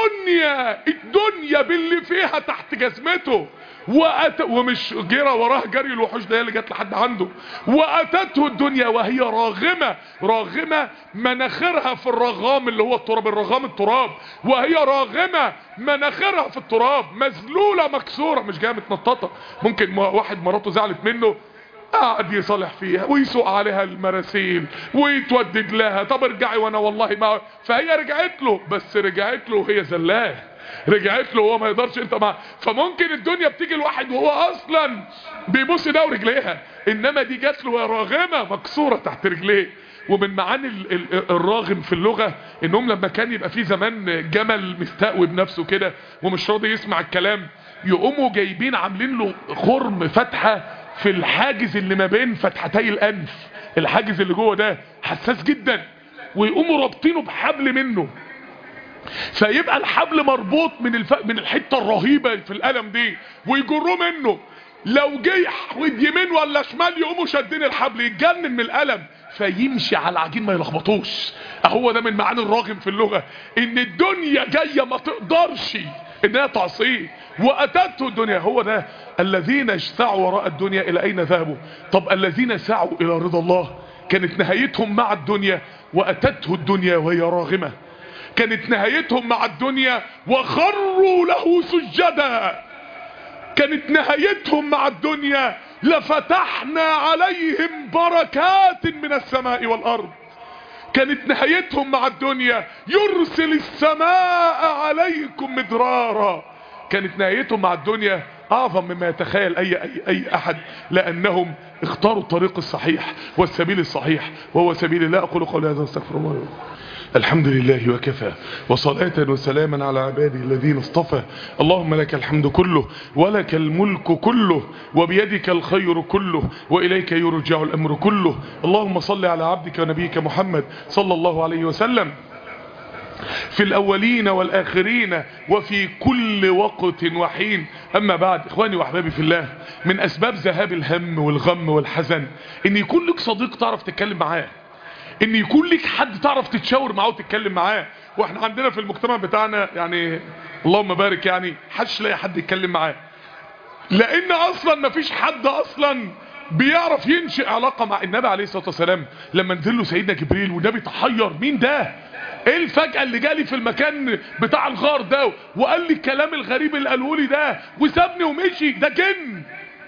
الدنيا باللي فيها تحت جزمته. ومش جرى وراه جري الوحوش ده اللي جت لحد عنده. واتته الدنيا وهي راغمه مناخرها في الرغام اللي هو التراب، الرغام التراب، وهي راغمه مناخرها في التراب، مذلوله مكسوره، مش جايه متنططه. ممكن واحد مراته زعلت منه قاعد يصالح فيها ويسوق عليها المراسيل ويتودد لها، طب ارجعي وانا والله ما، فهي رجعت له، بس رجعت له وهي زلاه، رجعت له وهو ما يقدرش انت معاه. فممكن الدنيا بتيجي الواحد وهو اصلا بيبص ده ورجليها، انما دي جات له راغمه مكسوره تحت رجليه. ومن معاني الراغم في اللغه انهم لما كان يبقى في زمان جمل مستقوي بنفسه كده ومش راضي يسمع الكلام، يقوموا جايبين عاملين له خرم فتحه في الحاجز اللي ما بين فتحتي الانف، الحاجز اللي جوه ده حساس جدا، ويقوموا رابطينه بحبل منه، فيبقى الحبل مربوط من الحته الرهيبه في الالم دي، ويجروه منه، لو جه يحود يمين ولا شمال يقوموا شادين الحبل يتجنن من الالم، فيمشي على العجين ما يلخبطوش. اهو ده من معاني الراغم في اللغه، ان الدنيا جايه ما تقدرش انها تعصيه. واتته الدنيا، هو ده الذين سعوا وراء الدنيا الى اين ذهبوا. طب الذين سعوا الى رضا الله كانت نهايتهم مع الدنيا واتته الدنيا وهي راغمه، كانت نهايتهم مع الدنيا وخروا له سجدا، كانت نهايتهم مع الدنيا لفتحنا عليهم بركات من السماء والارض، كانت نهايتهم مع الدنيا يرسل السماء عليكم مدرارا، كانت نهايتهم مع الدنيا اعظم مما يتخيل اي احد، لانهم اختاروا الطريق الصحيح والسبيل الصحيح، وهو سبيل الله. اقول قولي هذا واستغفر الله. الحمد لله وكفى، وصلاة وسلاما على عباده الذين اصطفى. اللهم لك الحمد كله، ولك الملك كله، وبيدك الخير كله، وإليك يرجع الأمر كله. اللهم صل على عبدك ونبيك محمد صلى الله عليه وسلم في الأولين والآخرين وفي كل وقت وحين. أما بعد، إخواني وأحبابي في الله، من أسباب ذهاب الهم والغم والحزن إن يكون لك صديق تعرف تتكلم معاه، ان يكون لك حد تعرف تتشاور معاه وتتكلم معاه. واحنا عندنا في المجتمع بتاعنا يعني اللهم بارك، يعني حدش لاقي حد يتكلم معاه، لان اصلا مفيش حد اصلا بيعرف ينشئ علاقة مع النبي عليه الصلاة والسلام. لما نزل له سيدنا جبريل والنبي تحير، مين ده؟ ايه الفجأة اللي جالي في المكان بتاع الغار ده وقال لي الكلام الغريب اللي قاله لي ده وسابني ومشي؟ ده جن؟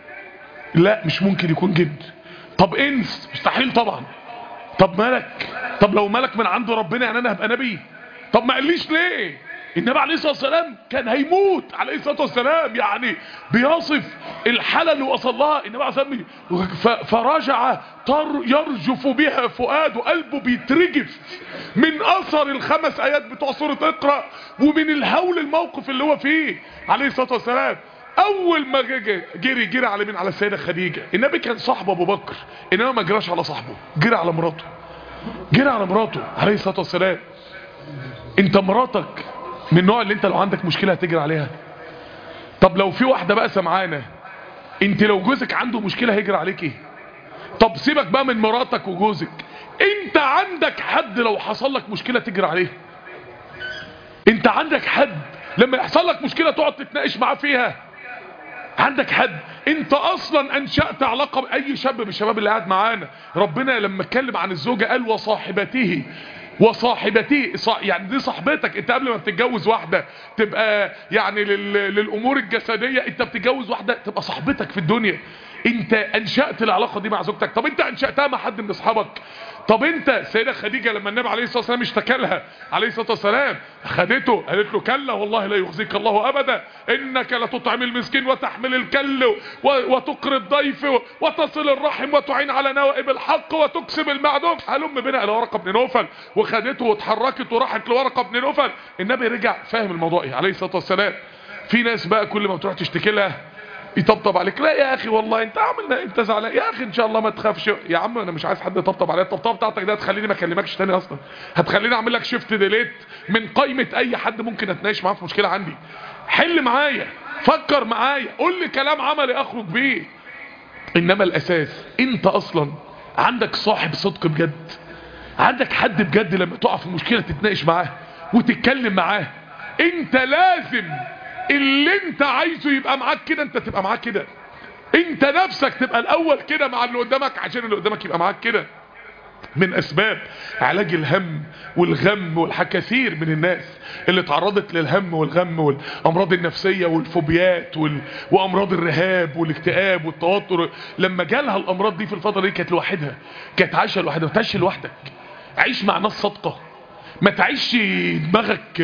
لا مش ممكن يكون جن. طب انس؟ مستحيل طبعا. طب ملك؟ طب لو ملك من عند ربنا يعني انا هبقى نبي؟ طب ما قاليش ليه؟ النبي عليه الصلاه والسلام كان هيموت عليه الصلاه والسلام، يعني بيصف الحاله اللي وصل لها النبي عليه الصلاه والسلام، فرجع يرجف بها فؤاده، قلبه بيترجف من اثر الخمس ايات بتوع سوره اقرا ومن الهول الموقف اللي هو فيه عليه الصلاه والسلام. اول ما جري على مين؟ على السيده خديجه. النبي كان صاحب ابو بكر، انما ما جراش على صاحبه، جري على مراته، جري على مراته عليه الصلاه والسلام. انت مراتك من النوع اللي انت لو عندك مشكله هتجري عليها؟ طب لو في واحده بقى سمعانه، انت لو جوزك عنده مشكله هيجري عليكي؟ طب سيبك بقى من مراتك وجوزك، انت عندك حد لو حصل لك مشكله تجري عليه؟ انت عندك حد لما يحصل لك مشكله تقعد تتناقش معاه فيها؟ عندك حد؟ انت اصلا انشأت علاقة باي شاب من الشباب اللي قاعد معانا. ربنا لما اتكلم عن الزوجة قال وصاحبته يعني دي صاحبتك. انت قبل ما بتتجوز واحدة تبقى يعني للامور الجسدية، انت بتتجوز واحدة تبقى صاحبتك في الدنيا. انت انشأت العلاقة دي مع زوجتك. طب انت انشأتها مع حد من اصحابك؟ طب انت السيدة خديجة لما النبي عليه الصلاة والسلام اشتكى لها عليه الصلاة والسلام، خدته قالت له كلا والله لا يخزيك الله ابدا، انك لتطعم المسكين وتحمل الكل وتقري الضيف وتصل الرحم وتعين على نوائب الحق وتكسب المعدوم. هلم بنا الى ورقة بن نوفل، وخدته واتحركت وراحت لورقة بن نوفل. النبي رجع فاهم الموضوع ايه عليه الصلاة والسلام. في ناس بقى كل ما تروح تشتكي لها يطبطب عليك. لا يا اخي والله انت عاملنا، انت زعلان يا اخي، ان شاء الله ما تخافش يا عم، انا مش عايز حد يطبطب عليا. الطبطبه بتاعتك ده هتخليني ما اكلمكش تاني اصلا، هتخليني اعمل لك شيفت ديليت من قائمه اي حد ممكن اتناقش معاه في مشكله عندي. حل معايا، فكر معايا، قول لي كلام عملي اخرج بيه. انما الاساس انت اصلا عندك صاحب صدق بجد، عندك حد بجد لما تقع في مشكله تتناقش معاه وتتكلم معاه. انت لازم اللي انت عايزه يبقى معاك كده انت تبقى معاك كده، انت نفسك تبقى الاول كده مع اللي قدامك عشان اللي قدامك يبقى معاك كده. من اسباب علاج الهم والغم كثير من الناس اللي تعرضت للهم والغم والامراض النفسية والفوبيات وامراض الرهاب والاكتئاب والتوتر، لما جالها الامراض دي في الفترة دي كانت لوحدها، كانت عايشة لوحدها. ما تعيش لوحدك، عيش مع ناس صادقة، ما تعيش دماغك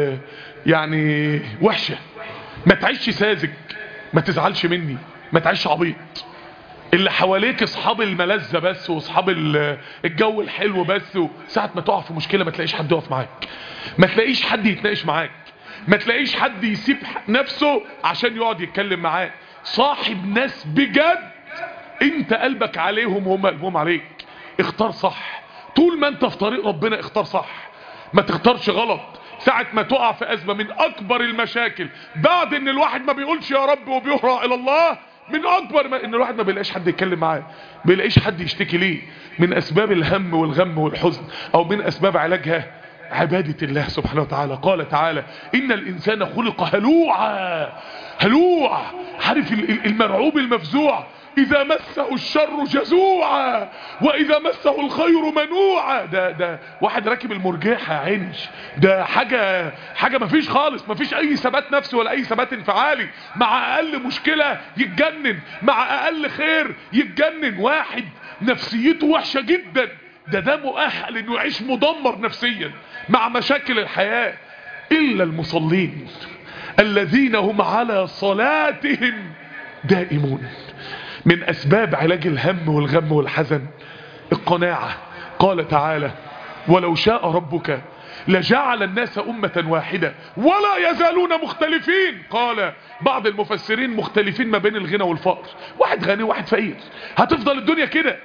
يعني وحشة، ما تعيش ساذج، ما تزعلش مني، ما تعيش عبيط. اللي حواليك اصحاب الملذة بس واصحاب الجو الحلو بس، وساعة ما تقع في مشكلة ما تلاقيش حد يقف معاك، ما تلاقيش حد يتناقش معاك، ما تلاقيش حد يسيب نفسه عشان يقعد يتكلم معاك. صاحب ناس بجد انت قلبك عليهم وهم قلبهم عليك. اختار صح، طول ما انت في طريق ربنا اختار صح، ما تختارش غلط. ساعة ما تقع في أزمة من أكبر المشاكل بعد إن الواحد ما بيقولش يا رب وبيهرع إلى الله، من أكبر ما إن الواحد ما بيلاقيش حد يتكلم معاه، بيلاقيش حد يشتكي ليه. من أسباب الهم والغم والحزن أو من أسباب علاجها عبادة الله سبحانه وتعالى. قال تعالى إن الإنسان خلق هلوعا. هلوع، عارف المرعوب المفزوع، إذا مسه الشر جزوعا وإذا مسه الخير منوعا. ده واحد راكب المرجحة يا عينش، ده حاجة مفيش خالص، مفيش أي ثبات نفسي ولا أي ثبات انفعالي. مع أقل مشكلة يتجنن، مع أقل خير يتجنن. واحد نفسيته وحشة جدا، ده مؤهل إنه يعيش مدمر نفسيا مع مشاكل الحياة. إلا المصلين الذين هم على صلاتهم دائمون. من أسباب علاج الهم والغم والحزن القناعة. قال تعالى: ولو شاء ربك لجعل الناس أمة واحدة ولا يزالون مختلفين. قال بعض المفسرين مختلفين ما بين الغنى والفقر، واحد غني وواحد فقير، هتفضل الدنيا كده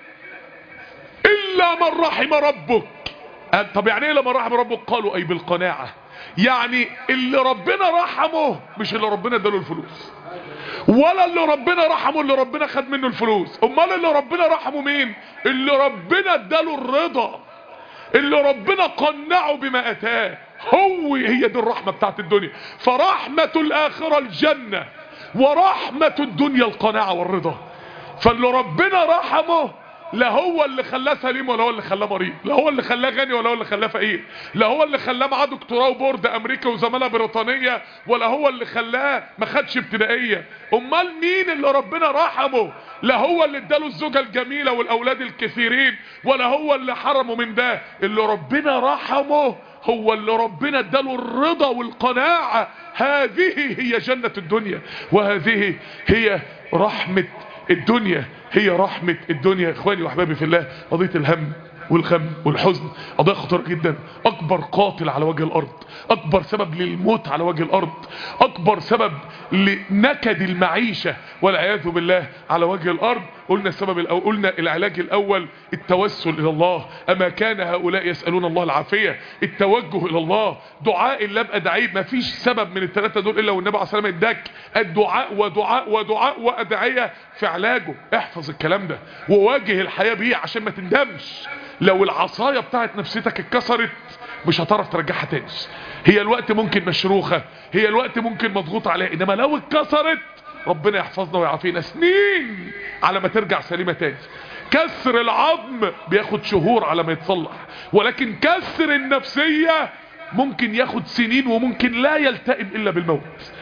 إلا من رحم ربك. طب يعني ايه لما رحم ربك؟ قالوا أي بالقناعة، يعني اللي ربنا رحمه مش اللي ربنا اداله الفلوس، ولا اللي ربنا رحمه اللي ربنا خد منه الفلوس. امال اللي ربنا رحمه مين؟ اللي ربنا اداله الرضا، اللي ربنا قنعه بما اتاه. هي دي الرحمة بتاعت الدنيا. فرحمة الآخرة الجنة، ورحمة الدنيا القناعة والرضا. فاللي ربنا رحمه لا هو اللي خلاه سليم ولا هو اللي خلاه مريض، لا هو اللي خلاه غني ولا هو اللي خلاه فقير، لا هو اللي خلاه معاه دكتوراه وبورد امريكا وزمالة بريطانية، ولا هو اللي خلاه ما خدش ابتدائية. امال مين اللي ربنا رحمه؟ لا هو اللي اداله الزوجة الجميلة والاولاد الكثيرين، ولا هو اللي حرمه من ده. اللي ربنا رحمه هو اللي ربنا اداله الرضا والقناعة. هذه هي جنة الدنيا، وهذه هي رحمة الدنيا، هي رحمة الدنيا. اخواني واحبابي في الله، قضية الهم والغم والحزن قضية خطيرة جدا. اكبر قاتل على وجه الارض، اكبر سبب للموت على وجه الارض، اكبر سبب لنكد المعيشة والعياذ بالله على وجه الارض. قلنا السبب الاول، قلنا العلاج الاول التوسل الى الله. اما كان هؤلاء يسألون الله العافية، التوجه الى الله، دعاء الله بأدعية. ما فيش سبب من الثلاثة دول الا والنبي عليه الصلاة والسلام اداك الدعاء ودعاء ودعاء وأدعية في علاجه. احفظ الكلام ده وواجه الحياة بيه عشان ما تندمش. لو العصاية بتاعت نفسيتك اتكسرت مش هتعرف ترجعها تاني. هي الوقت ممكن مشروخة، هي الوقت ممكن مضغوط عليها، انما لو اتكسرت ربنا يحفظنا ويعافينا سنين على ما ترجع سليمة تاني. كسر العظم بياخد شهور على ما يتصلح، ولكن كسر النفسية ممكن ياخد سنين وممكن لا يلتئم الا بالموت.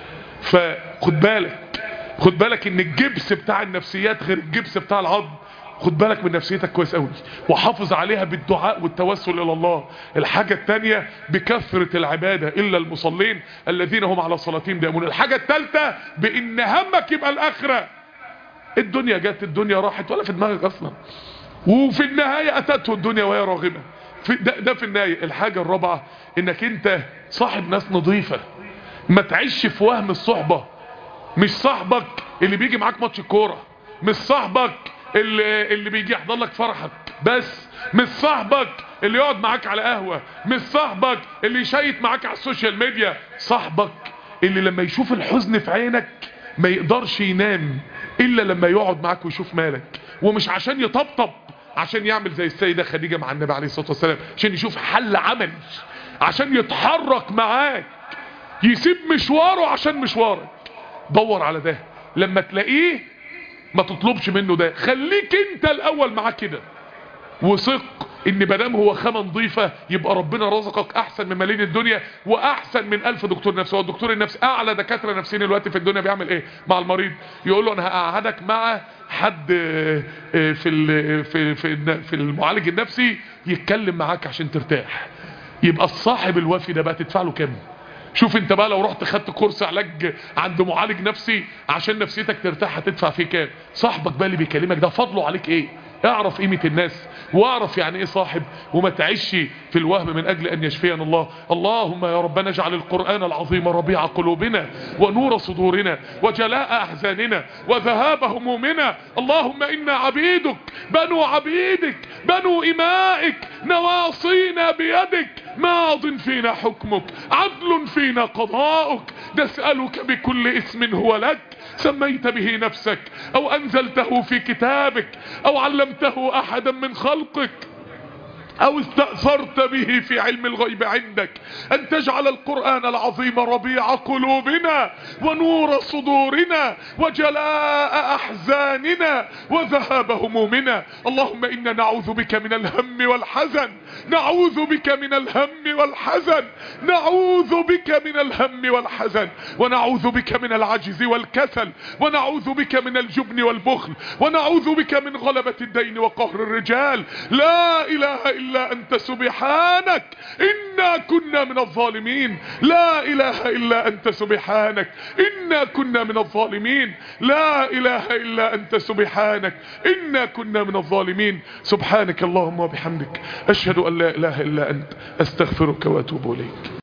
فخد بالك، خد بالك ان الجبس بتاع النفسيات غير الجبس بتاع العظم. خد بالك من نفسيتك كويس قوي، وحافظ عليها بالدعاء والتوسل الى الله. الحاجة التانية بكثرة العبادة، الا المصلين الذين هم على صلاتهم دائمون. الحاجة التالتة بان همك يبقى الاخرة. الدنيا جت، الدنيا راحت، ولا في دماغك اصلا، وفي النهاية اتته الدنيا وهي راغمة. ده في النهاية. الحاجة الرابعة انك انت صاحب ناس نظيفة، ما تعيش في وهم الصحبة. مش صاحبك اللي بيجي معاك ماتش الكورة، مش صاحبك اللي بيجي يحضر لك فرحك بس، مش صاحبك اللي يقعد معاك على قهوة، مش صاحبك اللي يشيت معاك على السوشيال ميديا. صاحبك اللي لما يشوف الحزن في عينك ما يقدرش ينام الا لما يقعد معاك ويشوف مالك، ومش عشان يطبطب، عشان يعمل زي السيدة خديجة مع النبي عليه الصلاة والسلام، عشان يشوف حل عملي، عشان يتحرك معاك، يسيب مشواره عشان مشوارك. دور على ده، لما تلاقيه ما تطلبش منه ده، خليك انت الاول معاه كده، وثق ان مادام هو خامة نظيفة يبقى ربنا رزقك احسن من ملايين الدنيا، واحسن من 1000 دكتور نفسي. هو الدكتور النفسي، اعلى دكاترة نفسيين دلوقتي في الدنيا بيعمل ايه مع المريض؟ يقول له انا هقعدك مع حد في المعالج النفسي يتكلم معاك عشان ترتاح. يبقى الصاحب الوفي ده بقى تدفع له كام؟ شوف انت بقى لو رحت خدت كورس علاج عند معالج نفسي عشان نفسيتك ترتاح هتدفع فيه كام؟ صاحبك بقى اللي بيكلمك ده فضله عليك ايه؟ اعرف قيمة الناس، واعرف يعني ايه صاحب، وما تعيش في الوهم من اجل ان يشفينا الله. اللهم يا ربنا اجعل القرآن العظيم ربيع قلوبنا ونور صدورنا وجلاء احزاننا وذهاب همومنا. اللهم انا عبيدك بنو عبيدك بنو امائك نواصينا بيدك ماض فينا حكمك عدل فينا قضاؤك. نسألك بكل اسم هو لك سميت به نفسك او انزلته في كتابك او علمته احدا من خلقك او استأثرت به في علم الغيب عندك ان تجعل القرآن العظيم ربيع قلوبنا ونور صدورنا وجلاء احزاننا وذهاب همومنا. اللهم انا نعوذ بك من الهم والحزن، نعوذ بك من الهم والحزن، نعوذ بك من الهم والحزن، ونعوذ بك من العجز والكسل، ونعوذ بك من الجبن والبخل، ونعوذ بك من غلبة الدين وقهر الرجال. لا اله الا الا انت سبحانك انا كنا من الظالمين. لا اله الا انت سبحانك انا كنا من الظالمين. لا اله الا انت سبحانك انا كنا من الظالمين. سبحانك اللهم وبحمدك اشهد ان لا اله الا انت استغفرك واتوب اليك.